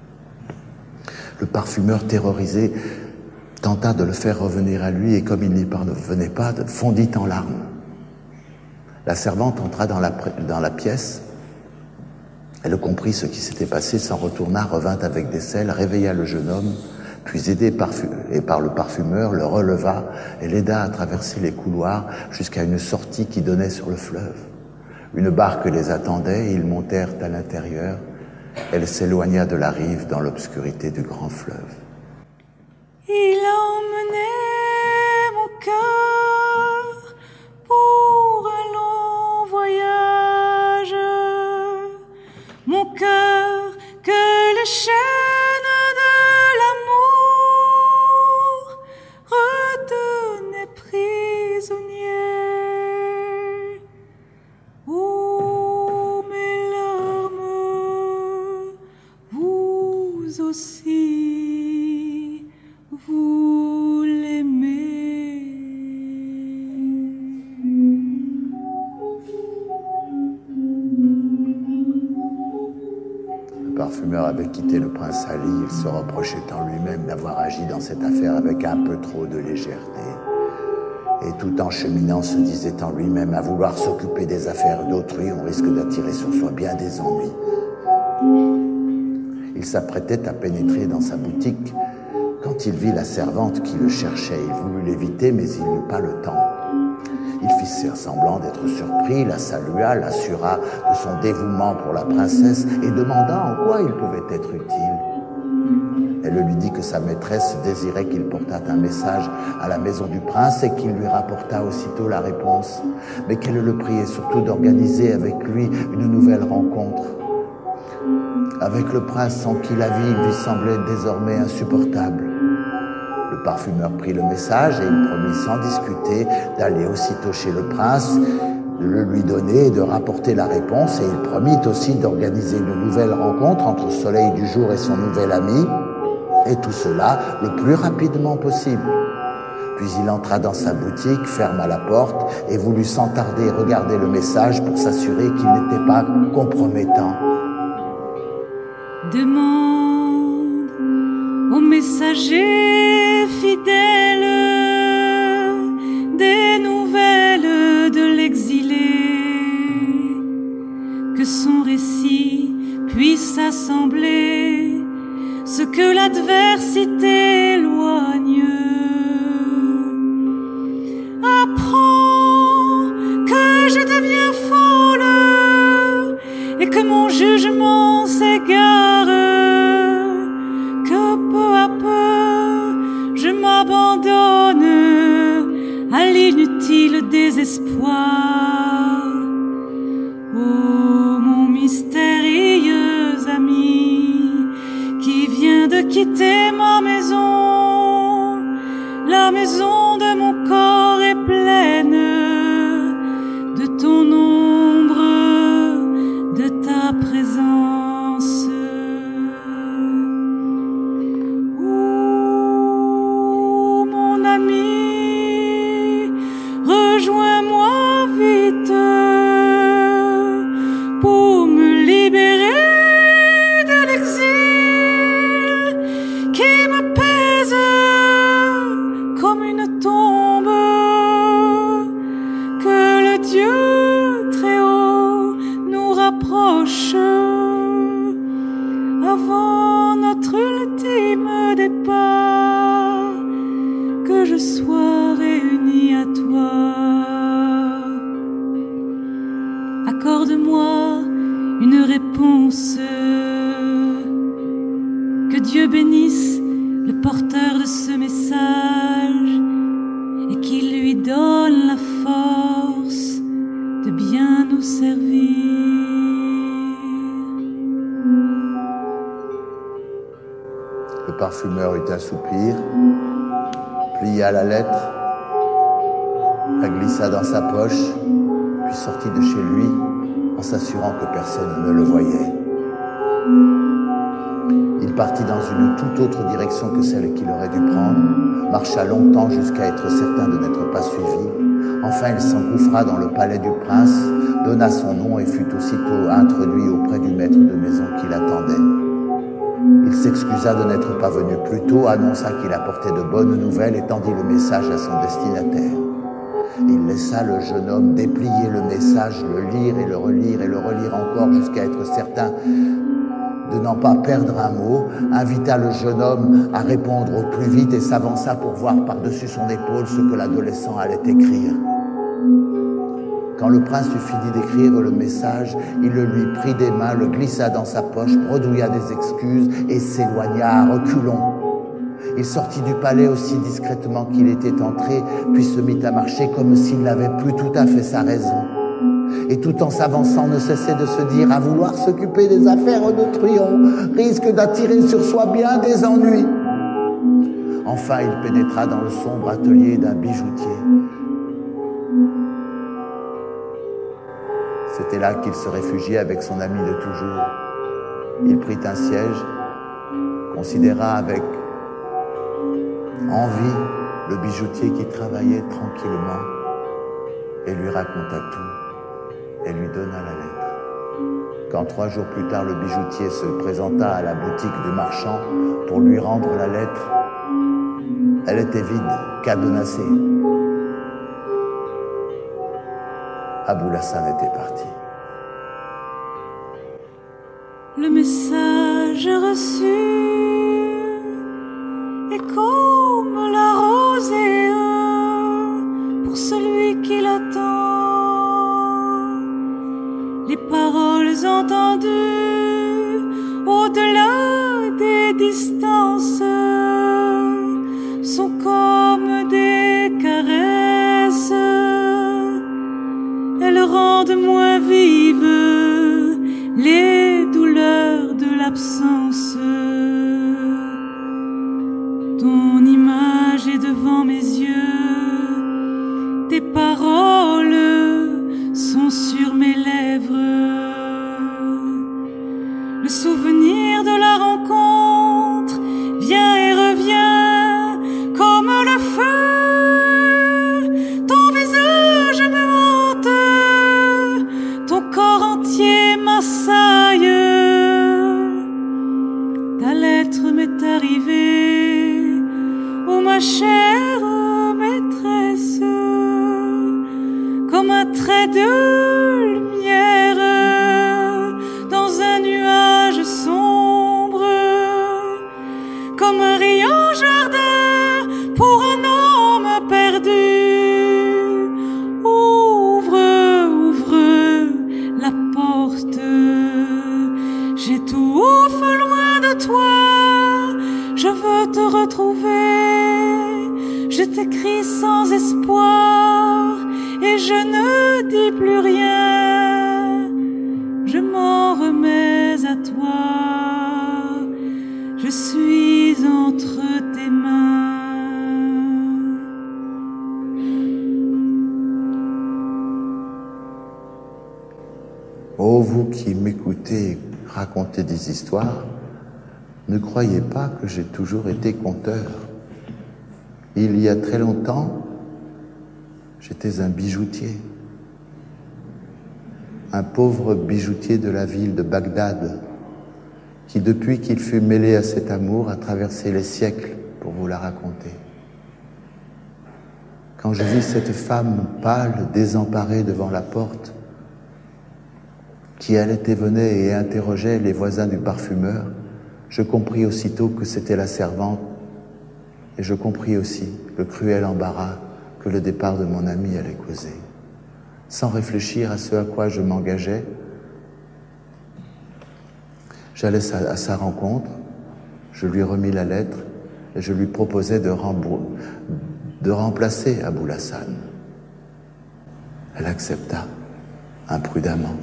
Le parfumeur, terrorisé, tenta de le faire revenir à lui et comme il n'y parvenait pas, fondit en larmes. La servante entra dans la, dans la pièce. Elle comprit ce qui s'était passé, s'en retourna, revint avec des sels, réveilla le jeune homme, puis aidé par, et par le parfumeur, le releva et l'aida à traverser les couloirs jusqu'à une sortie qui donnait sur le fleuve. Une barque les attendait et ils montèrent à l'intérieur. Elle s'éloigna de la rive dans l'obscurité du grand fleuve. Il a emmené mon cœur pour un long voyage. Mon cœur que les chaînes de l'amour retenaient prisonnier. Oh, mes larmes, vous aussi, vous l'aimez. Le parfumeur avait quitté le prince Ali. Il se reprochait en lui-même d'avoir agi dans cette affaire avec un peu trop de légèreté. Et tout en cheminant, se disait en lui-même, à vouloir s'occuper des affaires d'autrui, on risque d'attirer sur soi bien des ennuis. Il s'apprêtait à pénétrer dans sa boutique quand il vit la servante qui le cherchait. Il voulut l'éviter, mais il n'eut pas le temps. Il fit semblant d'être surpris, la salua, l'assura de son dévouement pour la princesse et demanda en quoi il pouvait être utile. Elle lui dit que sa maîtresse désirait qu'il portât un message à la maison du prince et qu'il lui rapportât aussitôt la réponse, mais qu'elle le priait surtout d'organiser avec lui une nouvelle rencontre. avec le prince sans qui la vie lui semblait désormais insupportable. Le parfumeur prit le message et il promit sans discuter d'aller aussitôt chez le prince, de le lui donner et de rapporter la réponse, et il promit aussi d'organiser une nouvelle rencontre entre Soleil du jour et son nouvel ami, et tout cela le plus rapidement possible. Puis il entra dans sa boutique, ferma la porte et voulut sans tarder regarder le message pour s'assurer qu'il n'était pas compromettant. Demande au messager fidèle des nouvelles de l'exilé, que son récit puisse assembler ce que l'adversité éloigne. Apprends que je deviens folle et que mon jugement s'égare, que peu à peu je m'abandonne à l'inutile désespoir. Oh, mon mystérieux ami qui vient de quitter ma maison, la maison de mon corps est pleine de ton ombre, de ta présence. Oh, mon ami, rejoins-moi vite pour me libérer de l'exil qui me pèse comme une tombe, que le Dieu très haut nous rapproche avant notre ultime départ, que je sois réunie à toi. Accorde-moi une réponse, que Dieu bénisse le porteur de ce message et qu'il lui donne la force de bien nous servir. Le parfumeur eut un soupir, plia la lettre, la glissa dans sa poche, puis sortit de chez lui en s'assurant que personne ne le voyait. Il partit dans une toute autre direction que celle qu'il aurait dû prendre, marcha longtemps jusqu'à être certain de n'être pas suivi. Enfin, il s'engouffra dans le palais du prince, donna son nom et fut aussitôt introduit auprès du maître de maison qui l'attendait. Il s'excusa de n'être pas venu plus tôt, annonça qu'il apportait de bonnes nouvelles et tendit le message à son destinataire. Il laissa le jeune homme déplier le message, le lire et le relire et le relire encore jusqu'à être certain de n'en pas perdre un mot, invita le jeune homme à répondre au plus vite et s'avança pour voir par-dessus son épaule ce que l'adolescent allait écrire. Quand le prince eut fini d'écrire le message, il le lui prit des mains, le glissa dans sa poche, bredouilla des excuses et s'éloigna à reculons. Il sortit du palais aussi discrètement qu'il était entré, puis se mit à marcher comme s'il n'avait plus tout à fait sa raison. Et tout en s'avançant, ne cessait de se dire: à vouloir s'occuper des affaires d'autrui, on risque d'attirer sur soi bien des ennuis. Enfin, il pénétra dans le sombre atelier d'un bijoutier. C'était là qu'il se réfugiait avec son ami de toujours. Il prit un siège, considéra avec envie le bijoutier qui travaillait tranquillement et lui raconta tout et lui donna la lettre. Quand trois jours plus tard le bijoutier se présenta à la boutique du marchand pour lui rendre la lettre, elle était vide, cadenassée. Aboul Hassan était parti. Le message reçu est comme la rosée pour celui qui l'attend. Les paroles entendues au-delà des distances sont comme des caresses. Elles rendent moins vives les douleurs de la l'absence. Ton image est devant mes yeux, tes paroles sont sur mes lèvres. Le souvenir de la rencontre vient et revient comme le feu. Ton visage me hante, ton corps entier m'assaille. Ta lettre m'est arrivée, ô ma chère maîtresse, comme un trait de lumière dans un nuage sombre, comme un rayon jardin pour un homme perdu. Ouvre, ouvre la porte, j'étouffe loin de toi, je veux te retrouver, je t'écris sans espoir et je ne dis plus rien, je m'en remets à toi, je suis entre tes mains. Ô vous qui m'écoutez raconter des histoires, ne croyez pas que j'ai toujours été conteur. Il y a très longtemps, j'étais un bijoutier, un pauvre bijoutier de la ville de Bagdad, qui depuis qu'il fut mêlé à cet amour a traversé les siècles pour vous la raconter. Quand je vis cette femme pâle, désemparée devant la porte, qui allait et venait et interrogeait les voisins du parfumeur, je compris aussitôt que c'était la servante, et je compris aussi le cruel embarras que le départ de mon ami allait causer. Sans réfléchir à ce à quoi je m'engageais, j'allais à sa rencontre, je lui remis la lettre et je lui proposais de, de remplacer Aboul Hassan. Elle accepta, imprudemment.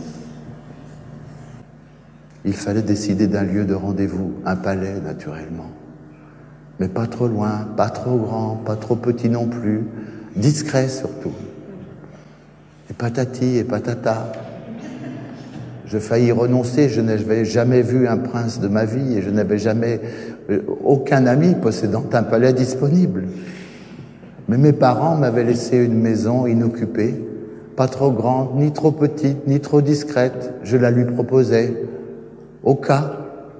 Il fallait décider d'un lieu de rendez-vous, un palais naturellement. Mais pas trop loin, pas trop grand, pas trop petit non plus, discret surtout. Et patati et patata. Je faillis renoncer, je n'avais jamais vu un prince de ma vie et je n'avais jamais euh, aucun ami possédant un palais disponible. Mais mes parents m'avaient laissé une maison inoccupée, pas trop grande, ni trop petite, ni trop discrète. Je la lui proposais, au cas.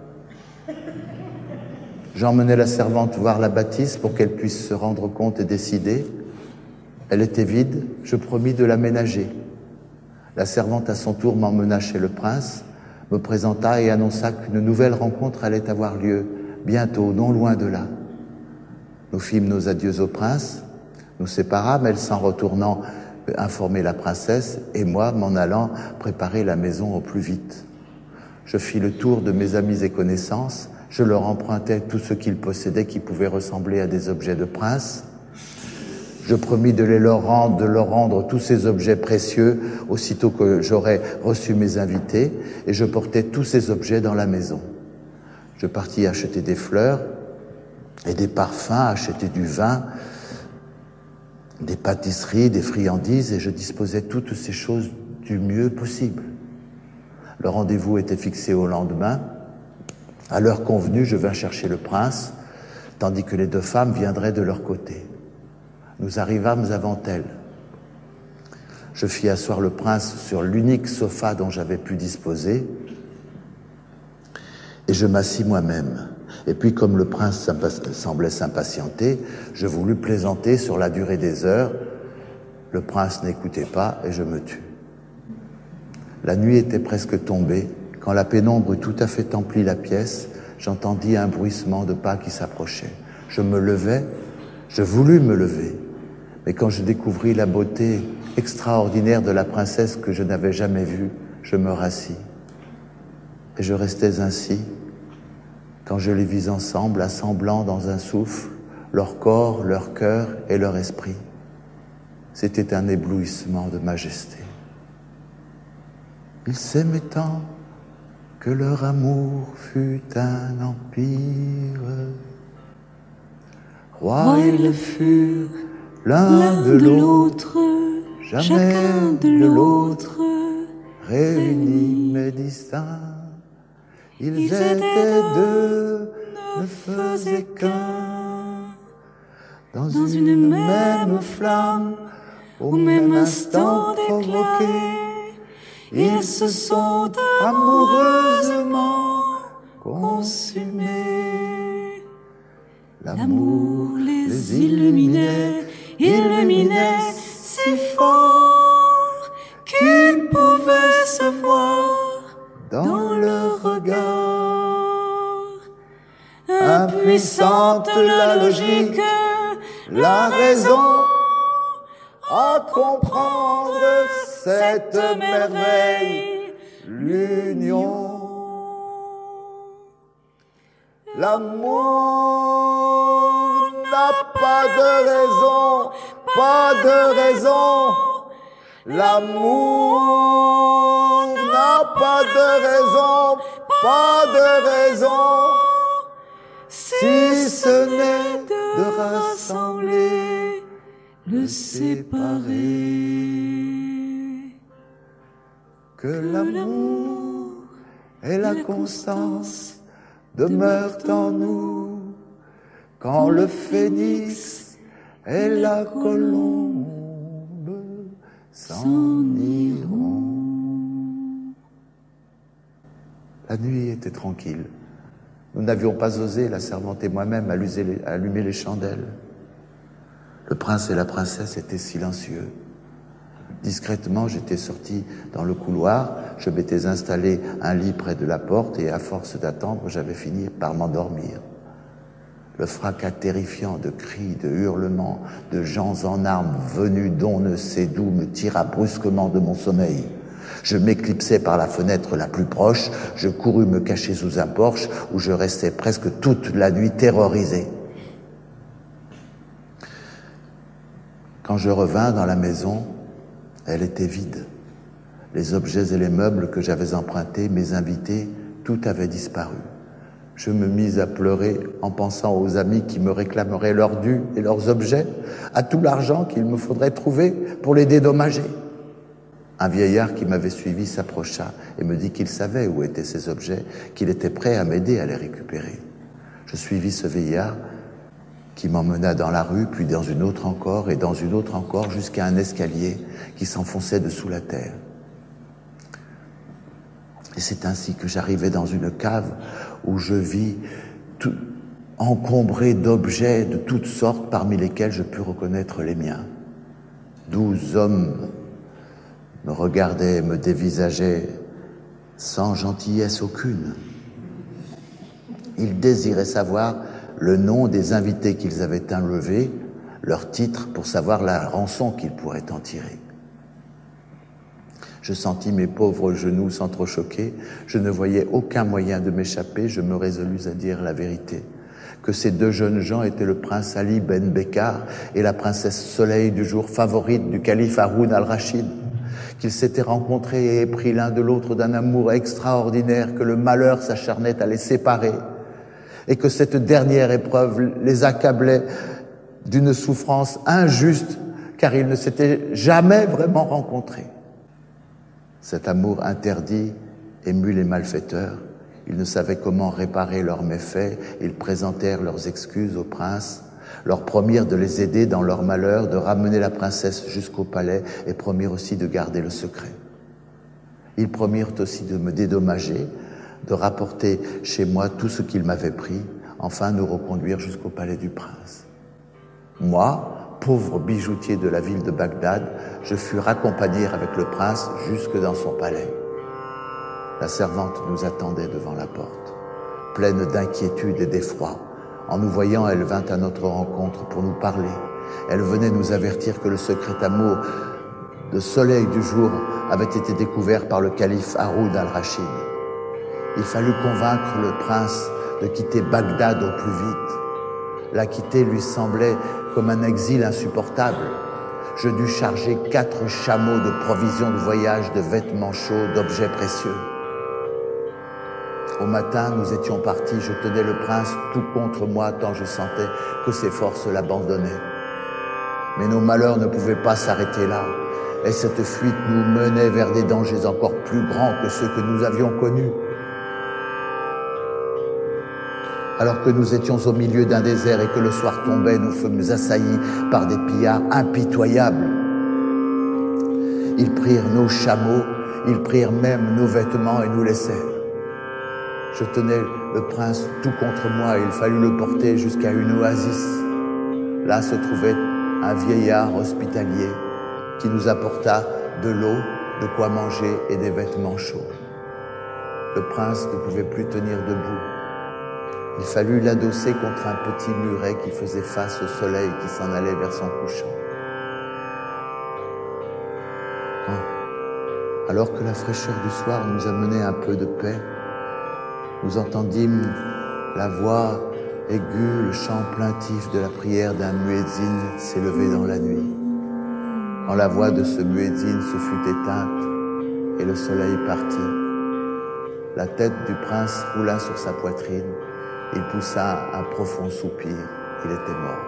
J'emmenais la servante voir la bâtisse pour qu'elle puisse se rendre compte et décider. Elle était vide, je promis de l'aménager. La servante à son tour m'emmena chez le prince, me présenta et annonça qu'une nouvelle rencontre allait avoir lieu, bientôt, non loin de là. Nous fîmes nos adieux au prince, nous séparâmes, elle s'en retournant informer la princesse et moi m'en allant préparer la maison au plus vite. Je fis le tour de mes amis et connaissances, je leur empruntais tout ce qu'ils possédaient qui pouvait ressembler à des objets de prince. Je promis de les leur rendre, de leur rendre tous ces objets précieux aussitôt que j'aurais reçu mes invités, et je portais tous ces objets dans la maison. Je partis acheter des fleurs et des parfums, acheter du vin, des pâtisseries, des friandises, et je disposais toutes ces choses du mieux possible. Le rendez-vous était fixé au lendemain. À l'heure convenue, je vins chercher le prince, tandis que les deux femmes viendraient de leur côté. Nous arrivâmes avant elles. Je fis asseoir le prince sur l'unique sofa dont j'avais pu disposer, et je m'assis moi-même. Et puis, comme le prince semblait s'impatienter, je voulus plaisanter sur la durée des heures. Le prince n'écoutait pas et je me tus. La nuit était presque tombée. Quand la pénombre eut tout à fait empli la pièce, j'entendis un bruissement de pas qui s'approchait. Je me levai, je voulus me lever, mais quand je découvris la beauté extraordinaire de la princesse que je n'avais jamais vue, je me rassis. Et je restais ainsi, quand je les vis ensemble, assemblant dans un souffle leur corps, leur cœur et leur esprit. C'était un éblouissement de majesté. Ils s'aimaient tant, que leur amour fut un empire. Roi, ils furent l'un de l'autre, jamais de l'autre, réunis mais distincts. Ils, Ils étaient deux, ne faisaient qu'un, dans, dans une, une même flamme, au même instant déclaré, ils se sont amoureusement consumés. L'amour les illuminait, illuminait si fort qu'ils pouvaient se voir dans leur regard. Impuissante la logique, la raison, à comprendre cette merveille, l'union. L'amour n'a pas de raison, pas de raison. L'amour n'a pas de raison, pas de raison. Si ce n'est de rassembler, de séparer. Que l'amour et la constance demeurent en nous, quand le phénix et la colombe s'en iront. La nuit était tranquille. Nous n'avions pas osé, la servante et moi-même, allumer les chandelles. Le prince et la princesse étaient silencieux. Discrètement, j'étais sorti dans le couloir, je m'étais installé un lit près de la porte et à force d'attendre, j'avais fini par m'endormir. Le fracas terrifiant de cris, de hurlements, de gens en armes venus d'on ne sait d'où me tira brusquement de mon sommeil. Je m'éclipsai par la fenêtre la plus proche, je courus me cacher sous un porche où je restais presque toute la nuit terrorisé. Quand je revins dans la maison, elle était vide. Les objets et les meubles que j'avais empruntés, mes invités, tout avait disparu. Je me mis à pleurer en pensant aux amis qui me réclameraient leurs dus et leurs objets, à tout l'argent qu'il me faudrait trouver pour les dédommager. Un vieillard qui m'avait suivi s'approcha et me dit qu'il savait où étaient ces objets, qu'il était prêt à m'aider à les récupérer. Je suivis ce vieillard qui m'emmena dans la rue, puis dans une autre encore, et dans une autre encore, jusqu'à un escalier qui s'enfonçait dessous la terre. Et c'est ainsi que j'arrivai dans une cave où je vis tout, encombré d'objets de toutes sortes, parmi lesquels je pus reconnaître les miens. Douze hommes me regardaient, me dévisageaient sans gentillesse aucune. Ils désiraient savoir le nom des invités qu'ils avaient enlevés, leur titre, pour savoir la rançon qu'ils pourraient en tirer. Je sentis mes pauvres genoux s'entrechoquer, je ne voyais aucun moyen de m'échapper, je me résolus à dire la vérité, que ces deux jeunes gens étaient le prince Ali Ben Bekkar et la princesse Soleil du jour, favorite du calife Haroun al-Rachid, qu'ils s'étaient rencontrés et épris l'un de l'autre d'un amour extraordinaire, que le malheur s'acharnait à les séparer, et que cette dernière épreuve les accablait d'une souffrance injuste, car ils ne s'étaient jamais vraiment rencontrés. Cet amour interdit émut les malfaiteurs. Ils ne savaient comment réparer leurs méfaits. Ils présentèrent leurs excuses au prince, leur promirent de les aider dans leur malheur, de ramener la princesse jusqu'au palais, et promirent aussi de garder le secret. Ils promirent aussi de me dédommager, de rapporter chez moi tout ce qu'ils m'avaient pris, enfin nous reconduire jusqu'au palais du prince. Moi, pauvre bijoutier de la ville de Bagdad, je fus raccompagné avec le prince jusque dans son palais. La servante nous attendait devant la porte, pleine d'inquiétude et d'effroi. En nous voyant, elle vint à notre rencontre pour nous parler. Elle venait nous avertir que le secret amour de Soleil du jour avait été découvert par le calife Haroun al-Rachid. Il fallut convaincre le prince de quitter Bagdad au plus vite. La quitter lui semblait comme un exil insupportable. Je dus charger quatre chameaux de provisions de voyage, de vêtements chauds, d'objets précieux. Au matin, nous étions partis, je tenais le prince tout contre moi tant je sentais que ses forces l'abandonnaient. Mais nos malheurs ne pouvaient pas s'arrêter là, et cette fuite nous menait vers des dangers encore plus grands que ceux que nous avions connus. Alors que nous étions au milieu d'un désert et que le soir tombait, nous fûmes assaillis par des pillards impitoyables. Ils prirent nos chameaux, ils prirent même nos vêtements et nous laissèrent. Je tenais le prince tout contre moi et il fallut le porter jusqu'à une oasis. Là se trouvait un vieillard hospitalier qui nous apporta de l'eau, de quoi manger et des vêtements chauds. Le prince ne pouvait plus tenir debout. Il fallut l'adosser contre un petit muret qui faisait face au soleil qui s'en allait vers son couchant. Quand, alors que la fraîcheur du soir nous amenait un peu de paix, nous entendîmes la voix aiguë, le chant plaintif de la prière d'un muezzin s'élever dans la nuit. Quand la voix de ce muezzin se fut éteinte et le soleil partit, la tête du prince roula sur sa poitrine. Il poussa un profond soupir, il était mort.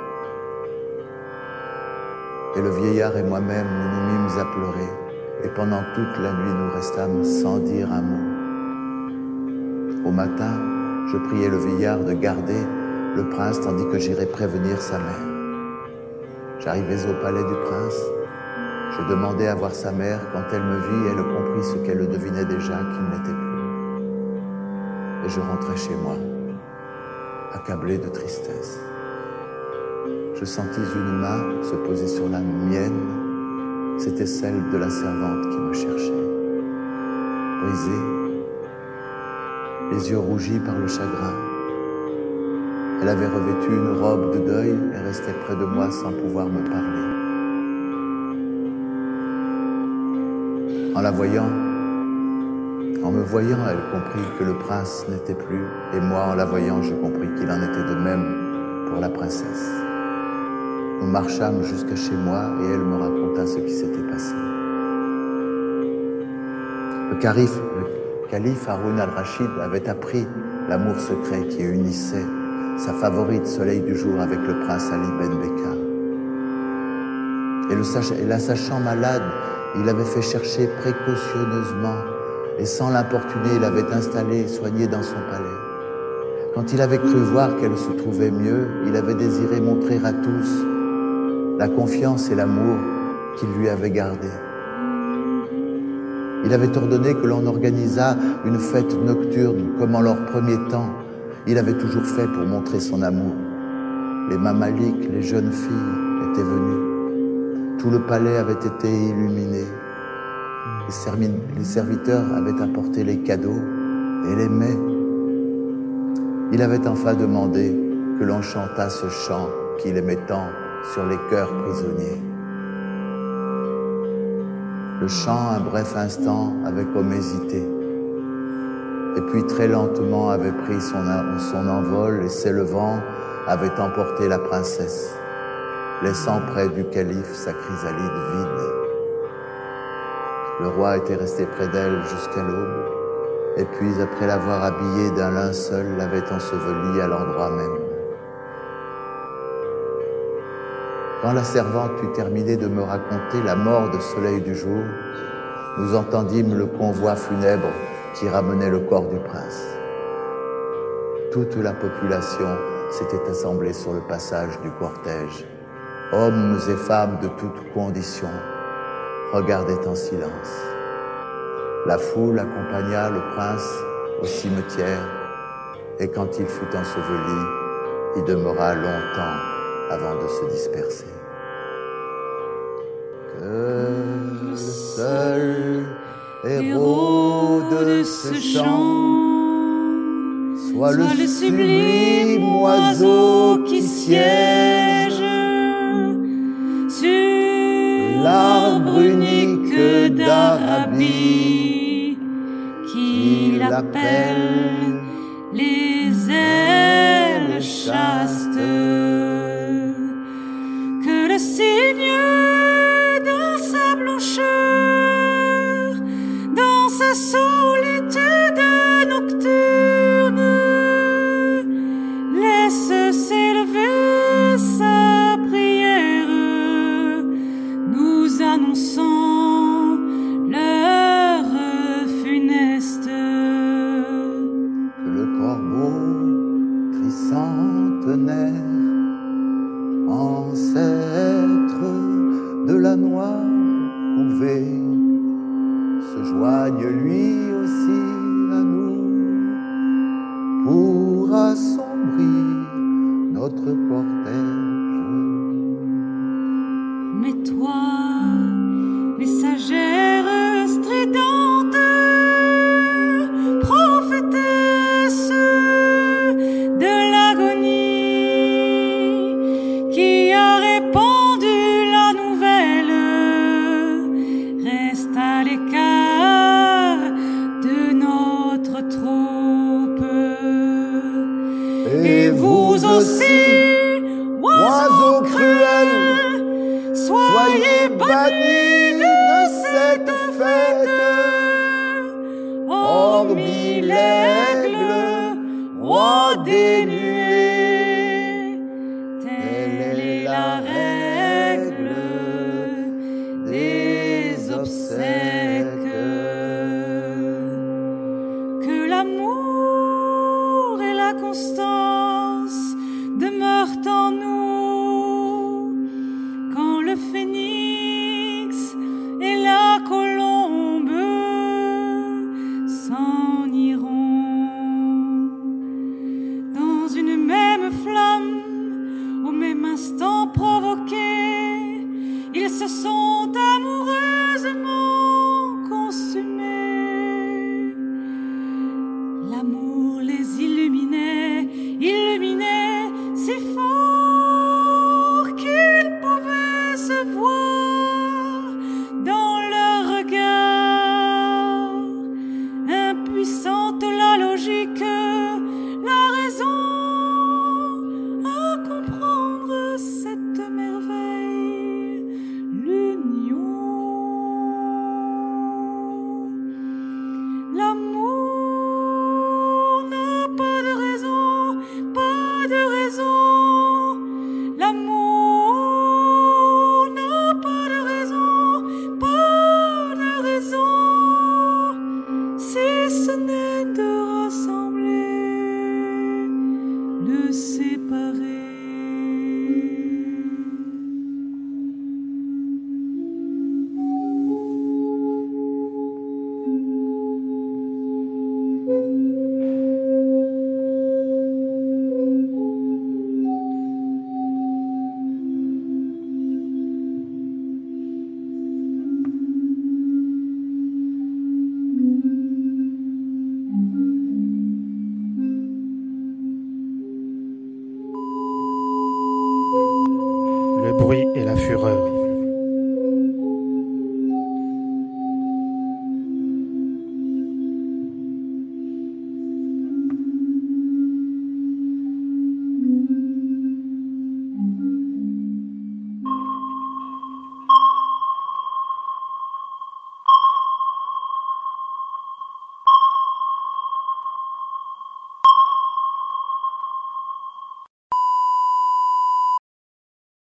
Et le vieillard et moi-même, nous nous mîmes à pleurer, et pendant toute la nuit, nous restâmes sans dire un mot. Au matin, je priai le vieillard de garder le prince, tandis que j'irais prévenir sa mère. J'arrivais au palais du prince, je demandai à voir sa mère. Quand elle me vit, elle comprit ce qu'elle devinait déjà, qu'il n'était plus. Et je rentrai chez moi, accablé de tristesse. Je sentis une main se poser sur la mienne. C'était celle de la servante qui me cherchait. Brisée, les yeux rougis par le chagrin. Elle avait revêtu une robe de deuil et restait près de moi sans pouvoir me parler. En la voyant, En me voyant, elle comprit que le prince n'était plus, et moi, en la voyant, je compris qu'il en était de même pour la princesse. Nous marchâmes jusqu'à chez moi, et elle me raconta ce qui s'était passé. Le calife, le calife Haroun al-Rachid avait appris l'amour secret qui unissait sa favorite Soleil du jour avec le prince Ali Ben Beka. Et, le sach- et la sachant malade, il avait fait chercher précautionneusement, et sans l'importuner, il l'avait installée et soignée dans son palais. Quand il avait cru voir qu'elle se trouvait mieux, il avait désiré montrer à tous la confiance et l'amour qu'il lui avait gardés. Il avait ordonné que l'on organisât une fête nocturne comme en leurs premiers temps. Il avait toujours fait pour montrer son amour. Les mamaliks, les jeunes filles étaient venues. Tout le palais avait été illuminé. Les, sermi- les serviteurs avaient apporté les cadeaux et les mets. Il avait enfin demandé que l'on chantât ce chant qu'il aimait tant sur les cœurs prisonniers. Le chant, un bref instant, avait comme hésité. Et puis très lentement avait pris son, son envol et s'élevant, avait emporté la princesse, laissant près du calife sa chrysalide vide. Le roi était resté près d'elle jusqu'à l'aube, et puis, après l'avoir habillée d'un linceul, l'avait ensevelie à l'endroit même. Quand la servante eut terminé de me raconter la mort de Soleil du jour, nous entendîmes le convoi funèbre qui ramenait le corps du prince. Toute la population s'était assemblée sur le passage du cortège. Hommes et femmes de toutes conditions regardaient en silence. La foule accompagna le prince au cimetière et quand il fut enseveli, il demeura longtemps avant de se disperser. Que le seul héros de ce chant soit le sublime oiseau qui siège sur l'arbre unique d'Arabie, qu'il appelle les ailes chastes. Que le cygne dans sa blancheur, dans sa solitude nocturne, annonçant l'heure funeste. Que le corbeau tricentenaire, ancêtre de la noire couvée, se joigne lui aussi à nous pour assombrir notre cortège. Mais toi, messagère stridente, prophétesse de l'agonie, qui a répandu la nouvelle, reste à l'écart de notre troupe. Et vous aussi, oiseaux cruels, soyez bannis de cette fête. Hormis l'aigle, roi des nuées, telle est la règle des obsèques. Que l'amour et la constance demeurent en nous, quand le phénix et la colombe s'en iront. Dans une même flamme, au même instant provoqués, ils se sont amoureusement consumés. L'amour les illuminait, illuminait si fort qu'ils pouvaient se voir dans leur regard. Impuissante la logique, la raison à comprendre cette merveille, l'union. L'amour n'a pas de raison, pas de raison. L'amour n'a pas de raison, pas de raison, si ce n'est de rassembler, de séparer. Le bruit et la fureur.